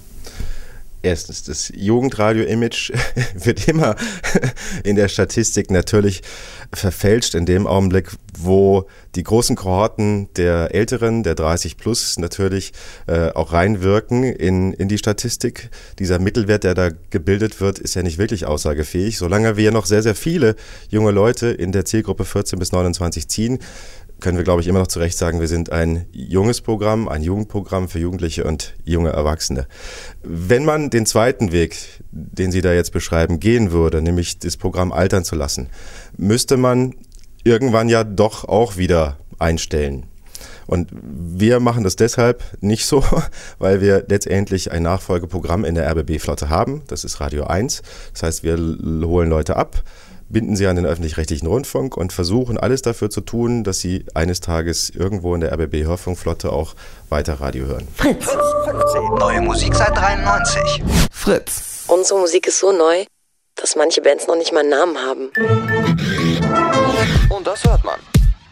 Erstens, das Jugendradio-Image wird immer in der Statistik natürlich verfälscht in dem Augenblick, wo die großen Kohorten der Älteren, der 30 plus natürlich auch reinwirken in die Statistik. Dieser Mittelwert, der da gebildet wird, ist ja nicht wirklich aussagefähig. Solange wir noch sehr, sehr viele junge Leute in der Zielgruppe 14 bis 29 ziehen, können wir, glaube ich, immer noch zu Recht sagen, wir sind ein junges Programm, ein Jugendprogramm für Jugendliche und junge Erwachsene. Wenn man den zweiten Weg, den Sie da jetzt beschreiben, gehen würde, nämlich das Programm altern zu lassen, müsste man irgendwann ja doch auch wieder einstellen. Und wir machen das deshalb nicht so, weil wir letztendlich ein Nachfolgeprogramm in der RBB-Flotte haben. Das ist Radio 1. Das heißt, wir holen Leute ab, binden sie an den öffentlich-rechtlichen Rundfunk und versuchen alles dafür zu tun, dass sie eines Tages irgendwo in der RBB-Hörfunkflotte auch weiter Radio hören. Fritz. 15. Neue Musik seit 93. Fritz. Unsere Musik ist so neu, dass manche Bands noch nicht mal einen Namen haben. Und das hört man.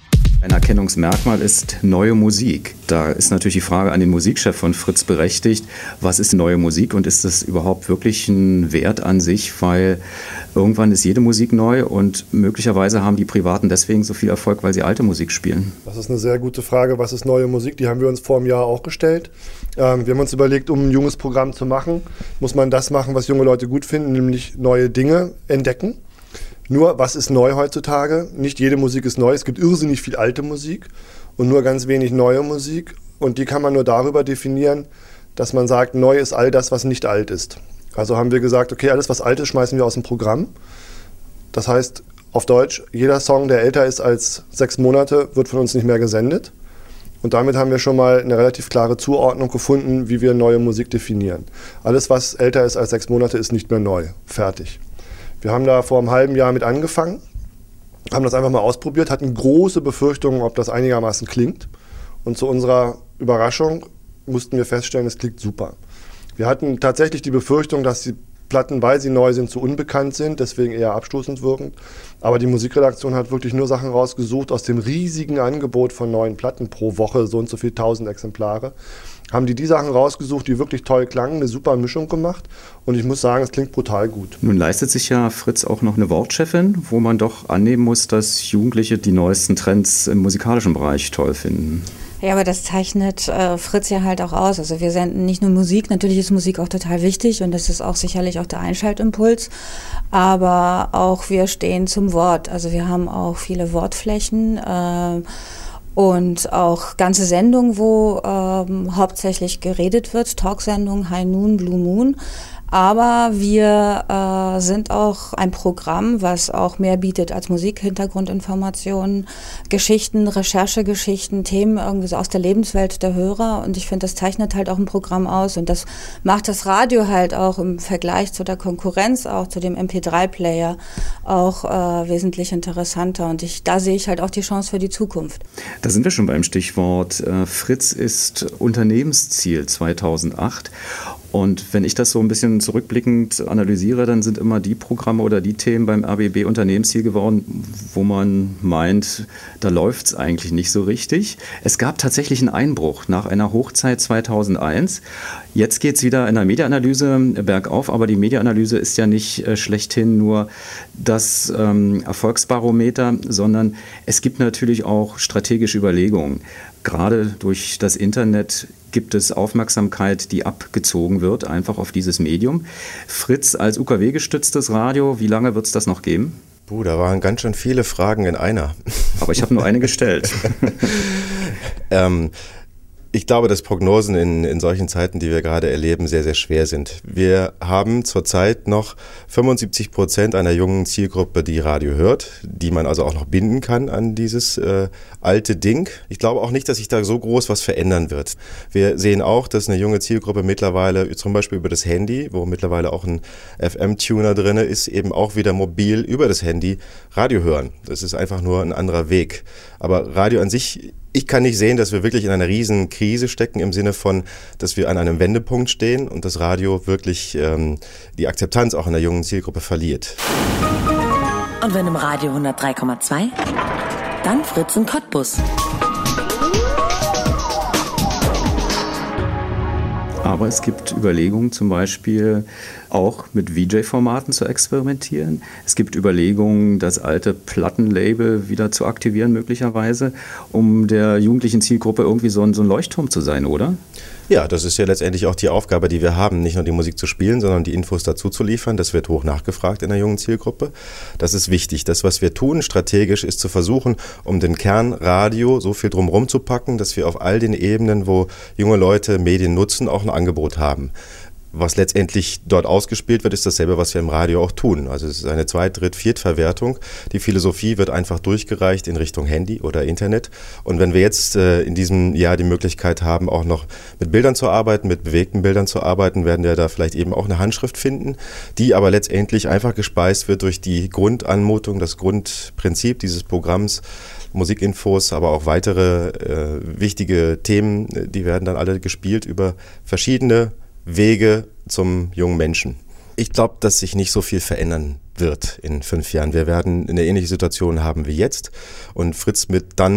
Ein Erkennungsmerkmal ist neue Musik. Da ist natürlich die Frage an den Musikchef von Fritz berechtigt, was ist neue Musik und ist das überhaupt wirklich ein Wert an sich, weil irgendwann ist jede Musik neu und möglicherweise haben die Privaten deswegen so viel Erfolg, weil sie alte Musik spielen. Das ist eine sehr gute Frage, was ist neue Musik? Die haben wir uns vor einem Jahr auch gestellt. Wir haben uns überlegt, um ein junges Programm zu machen, muss man das machen, was junge Leute gut finden, nämlich neue Dinge entdecken. Nur, was ist neu heutzutage? Nicht jede Musik ist neu. Es gibt irrsinnig viel alte Musik und nur ganz wenig neue Musik. Und die kann man nur darüber definieren, dass man sagt, neu ist all das, was nicht alt ist. Also haben wir gesagt, okay, alles, was alt ist, schmeißen wir aus dem Programm. Das heißt, auf Deutsch, jeder Song, der älter ist als 6 Monate, wird von uns nicht mehr gesendet. Und damit haben wir schon mal eine relativ klare Zuordnung gefunden, wie wir neue Musik definieren. Alles, was älter ist als 6 Monate, ist nicht mehr neu. Fertig. Wir haben da vor einem halben Jahr mit angefangen, haben das einfach mal ausprobiert, hatten große Befürchtungen, ob das einigermaßen klingt. Und zu unserer Überraschung mussten wir feststellen, es klingt super. Wir hatten tatsächlich die Befürchtung, dass die Platten, weil sie neu sind, zu unbekannt sind, deswegen eher abstoßend wirkend. Aber die Musikredaktion hat wirklich nur Sachen rausgesucht aus dem riesigen Angebot von neuen Platten pro Woche, so und so viel 1000 Exemplare. Haben die Sachen rausgesucht, die wirklich toll klangen, eine super Mischung gemacht. Und ich muss sagen, es klingt brutal gut. Nun leistet sich ja Fritz auch noch eine Wortchefin, wo man doch annehmen muss, dass Jugendliche die neuesten Trends im musikalischen Bereich toll finden. Ja, aber das zeichnet Fritz ja halt auch aus. Also wir senden nicht nur Musik, natürlich ist Musik auch total wichtig und das ist auch sicherlich auch der Einschaltimpuls, aber auch wir stehen zum Wort. Also wir haben auch viele Wortflächen und auch ganze Sendungen, wo hauptsächlich geredet wird, Talksendungen, High Noon, Blue Moon. Aber wir sind auch ein Programm, was auch mehr bietet als Musik, Hintergrundinformationen, Geschichten, Recherchegeschichten, Themen irgendwie so aus der Lebenswelt der Hörer. Und ich finde, das zeichnet halt auch ein Programm aus. Und das macht das Radio halt auch im Vergleich zu der Konkurrenz, auch zu dem MP3-Player, auch wesentlich interessanter. Und da sehe ich halt auch die Chance für die Zukunft. Da sind wir schon beim Stichwort. Fritz ist Unternehmensziel 2008. Und wenn ich das so ein bisschen zurückblickend analysiere, dann sind immer die Programme oder die Themen beim RBB Unternehmensziel geworden, wo man meint, da läuft es eigentlich nicht so richtig. Es gab tatsächlich einen Einbruch nach einer Hochzeit 2001. Jetzt geht es wieder in der Medienanalyse bergauf, aber die Medienanalyse ist ja nicht schlechthin nur das Erfolgsbarometer, sondern es gibt natürlich auch strategische Überlegungen. Gerade durch das Internet gibt es Aufmerksamkeit, die abgezogen wird, einfach auf dieses Medium. Fritz als UKW-gestütztes Radio, wie lange wird es das noch geben? Da waren ganz schön viele Fragen in einer. Aber ich habe nur eine gestellt. Ich glaube, dass Prognosen in solchen Zeiten, die wir gerade erleben, sehr, sehr schwer sind. Wir haben zurzeit noch 75% einer jungen Zielgruppe, die Radio hört, die man also auch noch binden kann an dieses alte Ding. Ich glaube auch nicht, dass sich da so groß was verändern wird. Wir sehen auch, dass eine junge Zielgruppe mittlerweile, zum Beispiel über das Handy, wo mittlerweile auch ein FM-Tuner drin ist, eben auch wieder mobil über das Handy Radio hören. Das ist einfach nur ein anderer Weg. Aber Radio an sich, ich kann nicht sehen, dass wir wirklich in einer riesen Krise stecken im Sinne von, dass wir an einem Wendepunkt stehen und das Radio wirklich die Akzeptanz auch in der jungen Zielgruppe verliert. Und wenn im Radio 103,2, dann Fritz in Cottbus. Aber es gibt Überlegungen, zum Beispiel auch mit VJ-Formaten zu experimentieren. Es gibt Überlegungen, das alte Plattenlabel wieder zu aktivieren möglicherweise, um der jugendlichen Zielgruppe irgendwie so ein Leuchtturm zu sein, oder? Ja, das ist ja letztendlich auch die Aufgabe, die wir haben, nicht nur die Musik zu spielen, sondern die Infos dazu zu liefern. Das wird hoch nachgefragt in der jungen Zielgruppe. Das ist wichtig. Das, was wir tun strategisch, ist zu versuchen, um den Kern Radio so viel drumherum zu packen, dass wir auf all den Ebenen, wo junge Leute Medien nutzen, auch ein Angebot haben. Was letztendlich dort ausgespielt wird, ist dasselbe, was wir im Radio auch tun. Also es ist eine Zweit-, Dritt-, Viertverwertung. Die Philosophie wird einfach durchgereicht in Richtung Handy oder Internet. Und wenn wir jetzt in diesem Jahr die Möglichkeit haben, auch noch mit Bildern zu arbeiten, mit bewegten Bildern zu arbeiten, werden wir da vielleicht eben auch eine Handschrift finden, die aber letztendlich einfach gespeist wird durch die Grundanmutung, das Grundprinzip dieses Programms. Musikinfos, aber auch weitere wichtige Themen, die werden dann alle gespielt über verschiedene Wege zum jungen Menschen. Ich glaube, dass sich nicht so viel verändern wird in 5 Jahren. Wir werden eine ähnliche Situation haben wie jetzt und Fritz mit dann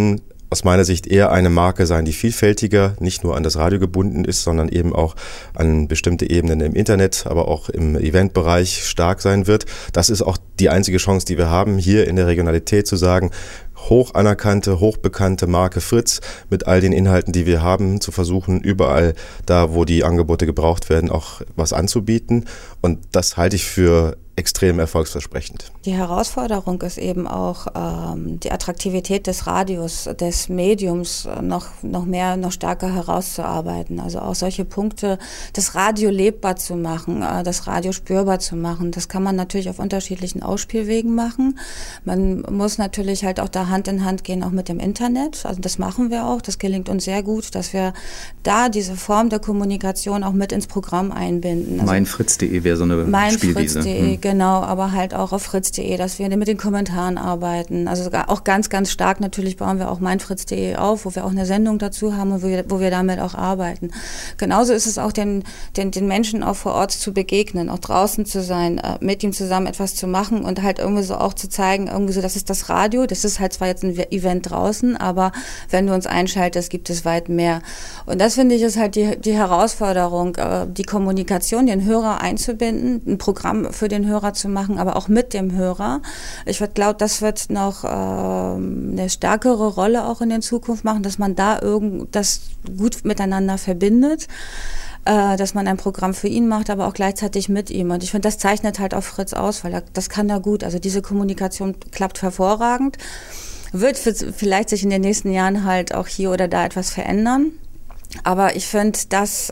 aus meiner Sicht eher eine Marke sein, die vielfältiger, nicht nur an das Radio gebunden ist, sondern eben auch an bestimmte Ebenen im Internet, aber auch im Eventbereich stark sein wird. Das ist auch die einzige Chance, die wir haben, hier in der Regionalität zu sagen, hoch anerkannte, hochbekannte Marke Fritz mit all den Inhalten, die wir haben, zu versuchen, überall da, wo die Angebote gebraucht werden, auch was anzubieten. Und das halte ich für extrem erfolgsversprechend. Die Herausforderung ist eben auch die Attraktivität des Radios, des Mediums noch stärker herauszuarbeiten. Also auch solche Punkte, das Radio lebbar zu machen, das Radio spürbar zu machen. Das kann man natürlich auf unterschiedlichen Ausspielwegen machen. Man muss natürlich halt auch da Hand in Hand gehen, auch mit dem Internet. Also das machen wir auch. Das gelingt uns sehr gut, dass wir da diese Form der Kommunikation auch mit ins Programm einbinden. Also meinfritz.de wäre so eine Spielwiese. Meinfritz.de, genau, aber halt auch auf fritz.de, dass wir mit den Kommentaren arbeiten. Also auch ganz, ganz stark natürlich bauen wir auch meinfritz.de auf, wo wir auch eine Sendung dazu haben und wo wir damit auch arbeiten. Genauso ist es auch den Menschen auch vor Ort zu begegnen, auch draußen zu sein, mit ihm zusammen etwas zu machen und halt irgendwie so auch zu zeigen, irgendwie so, das ist das Radio, das ist halt zwar jetzt ein Event draußen, aber wenn du uns einschaltest, gibt es weit mehr. Und das finde ich ist halt die Herausforderung, die Kommunikation, den Hörer einzubinden, ein Programm für den Hörer zu machen, aber auch mit dem Hörer. Ich glaube, das wird noch eine stärkere Rolle auch in der Zukunft machen, dass man da das gut miteinander verbindet, dass man ein Programm für ihn macht, aber auch gleichzeitig mit ihm. Und ich finde, das zeichnet halt auch Fritz aus, weil das kann er gut. Also diese Kommunikation klappt hervorragend. Wird vielleicht sich in den nächsten Jahren halt auch hier oder da etwas verändern. Aber ich finde, das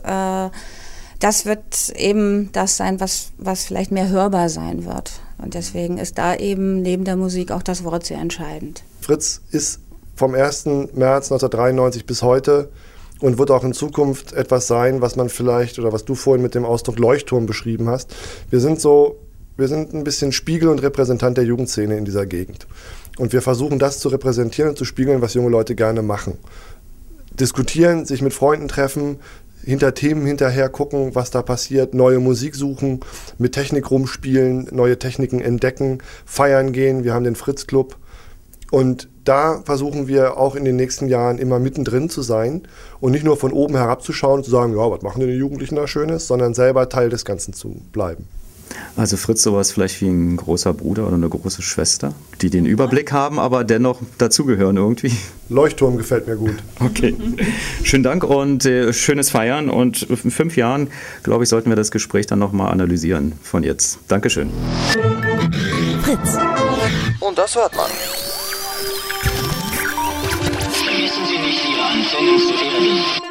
wird eben das sein, was vielleicht mehr hörbar sein wird. Und deswegen ist da eben neben der Musik auch das Wort sehr entscheidend. Fritz ist vom 1. März 1993 bis heute und wird auch in Zukunft etwas sein, was man vielleicht, oder was du vorhin mit dem Ausdruck Leuchtturm beschrieben hast. Wir sind ein bisschen Spiegel und Repräsentant der Jugendszene in dieser Gegend. Und wir versuchen das zu repräsentieren und zu spiegeln, was junge Leute gerne machen. Diskutieren, sich mit Freunden treffen, hinter Themen hinterher gucken, was da passiert, neue Musik suchen, mit Technik rumspielen, neue Techniken entdecken, feiern gehen. Wir haben den Fritz-Club. Und da versuchen wir auch in den nächsten Jahren immer mittendrin zu sein und nicht nur von oben herabzuschauen und zu sagen, ja, was machen denn die Jugendlichen da Schönes, sondern selber Teil des Ganzen zu bleiben. Also Fritz sowas vielleicht wie ein großer Bruder oder eine große Schwester, die den Überblick haben, aber dennoch dazugehören irgendwie. Leuchtturm gefällt mir gut. Okay, schönen Dank und schönes Feiern. Und in 5 Jahren, glaube ich, sollten wir das Gespräch dann nochmal analysieren von jetzt. Dankeschön. Fritz. Und das hört man. Vergessen Sie nicht, Ihre Antennen zu regeln.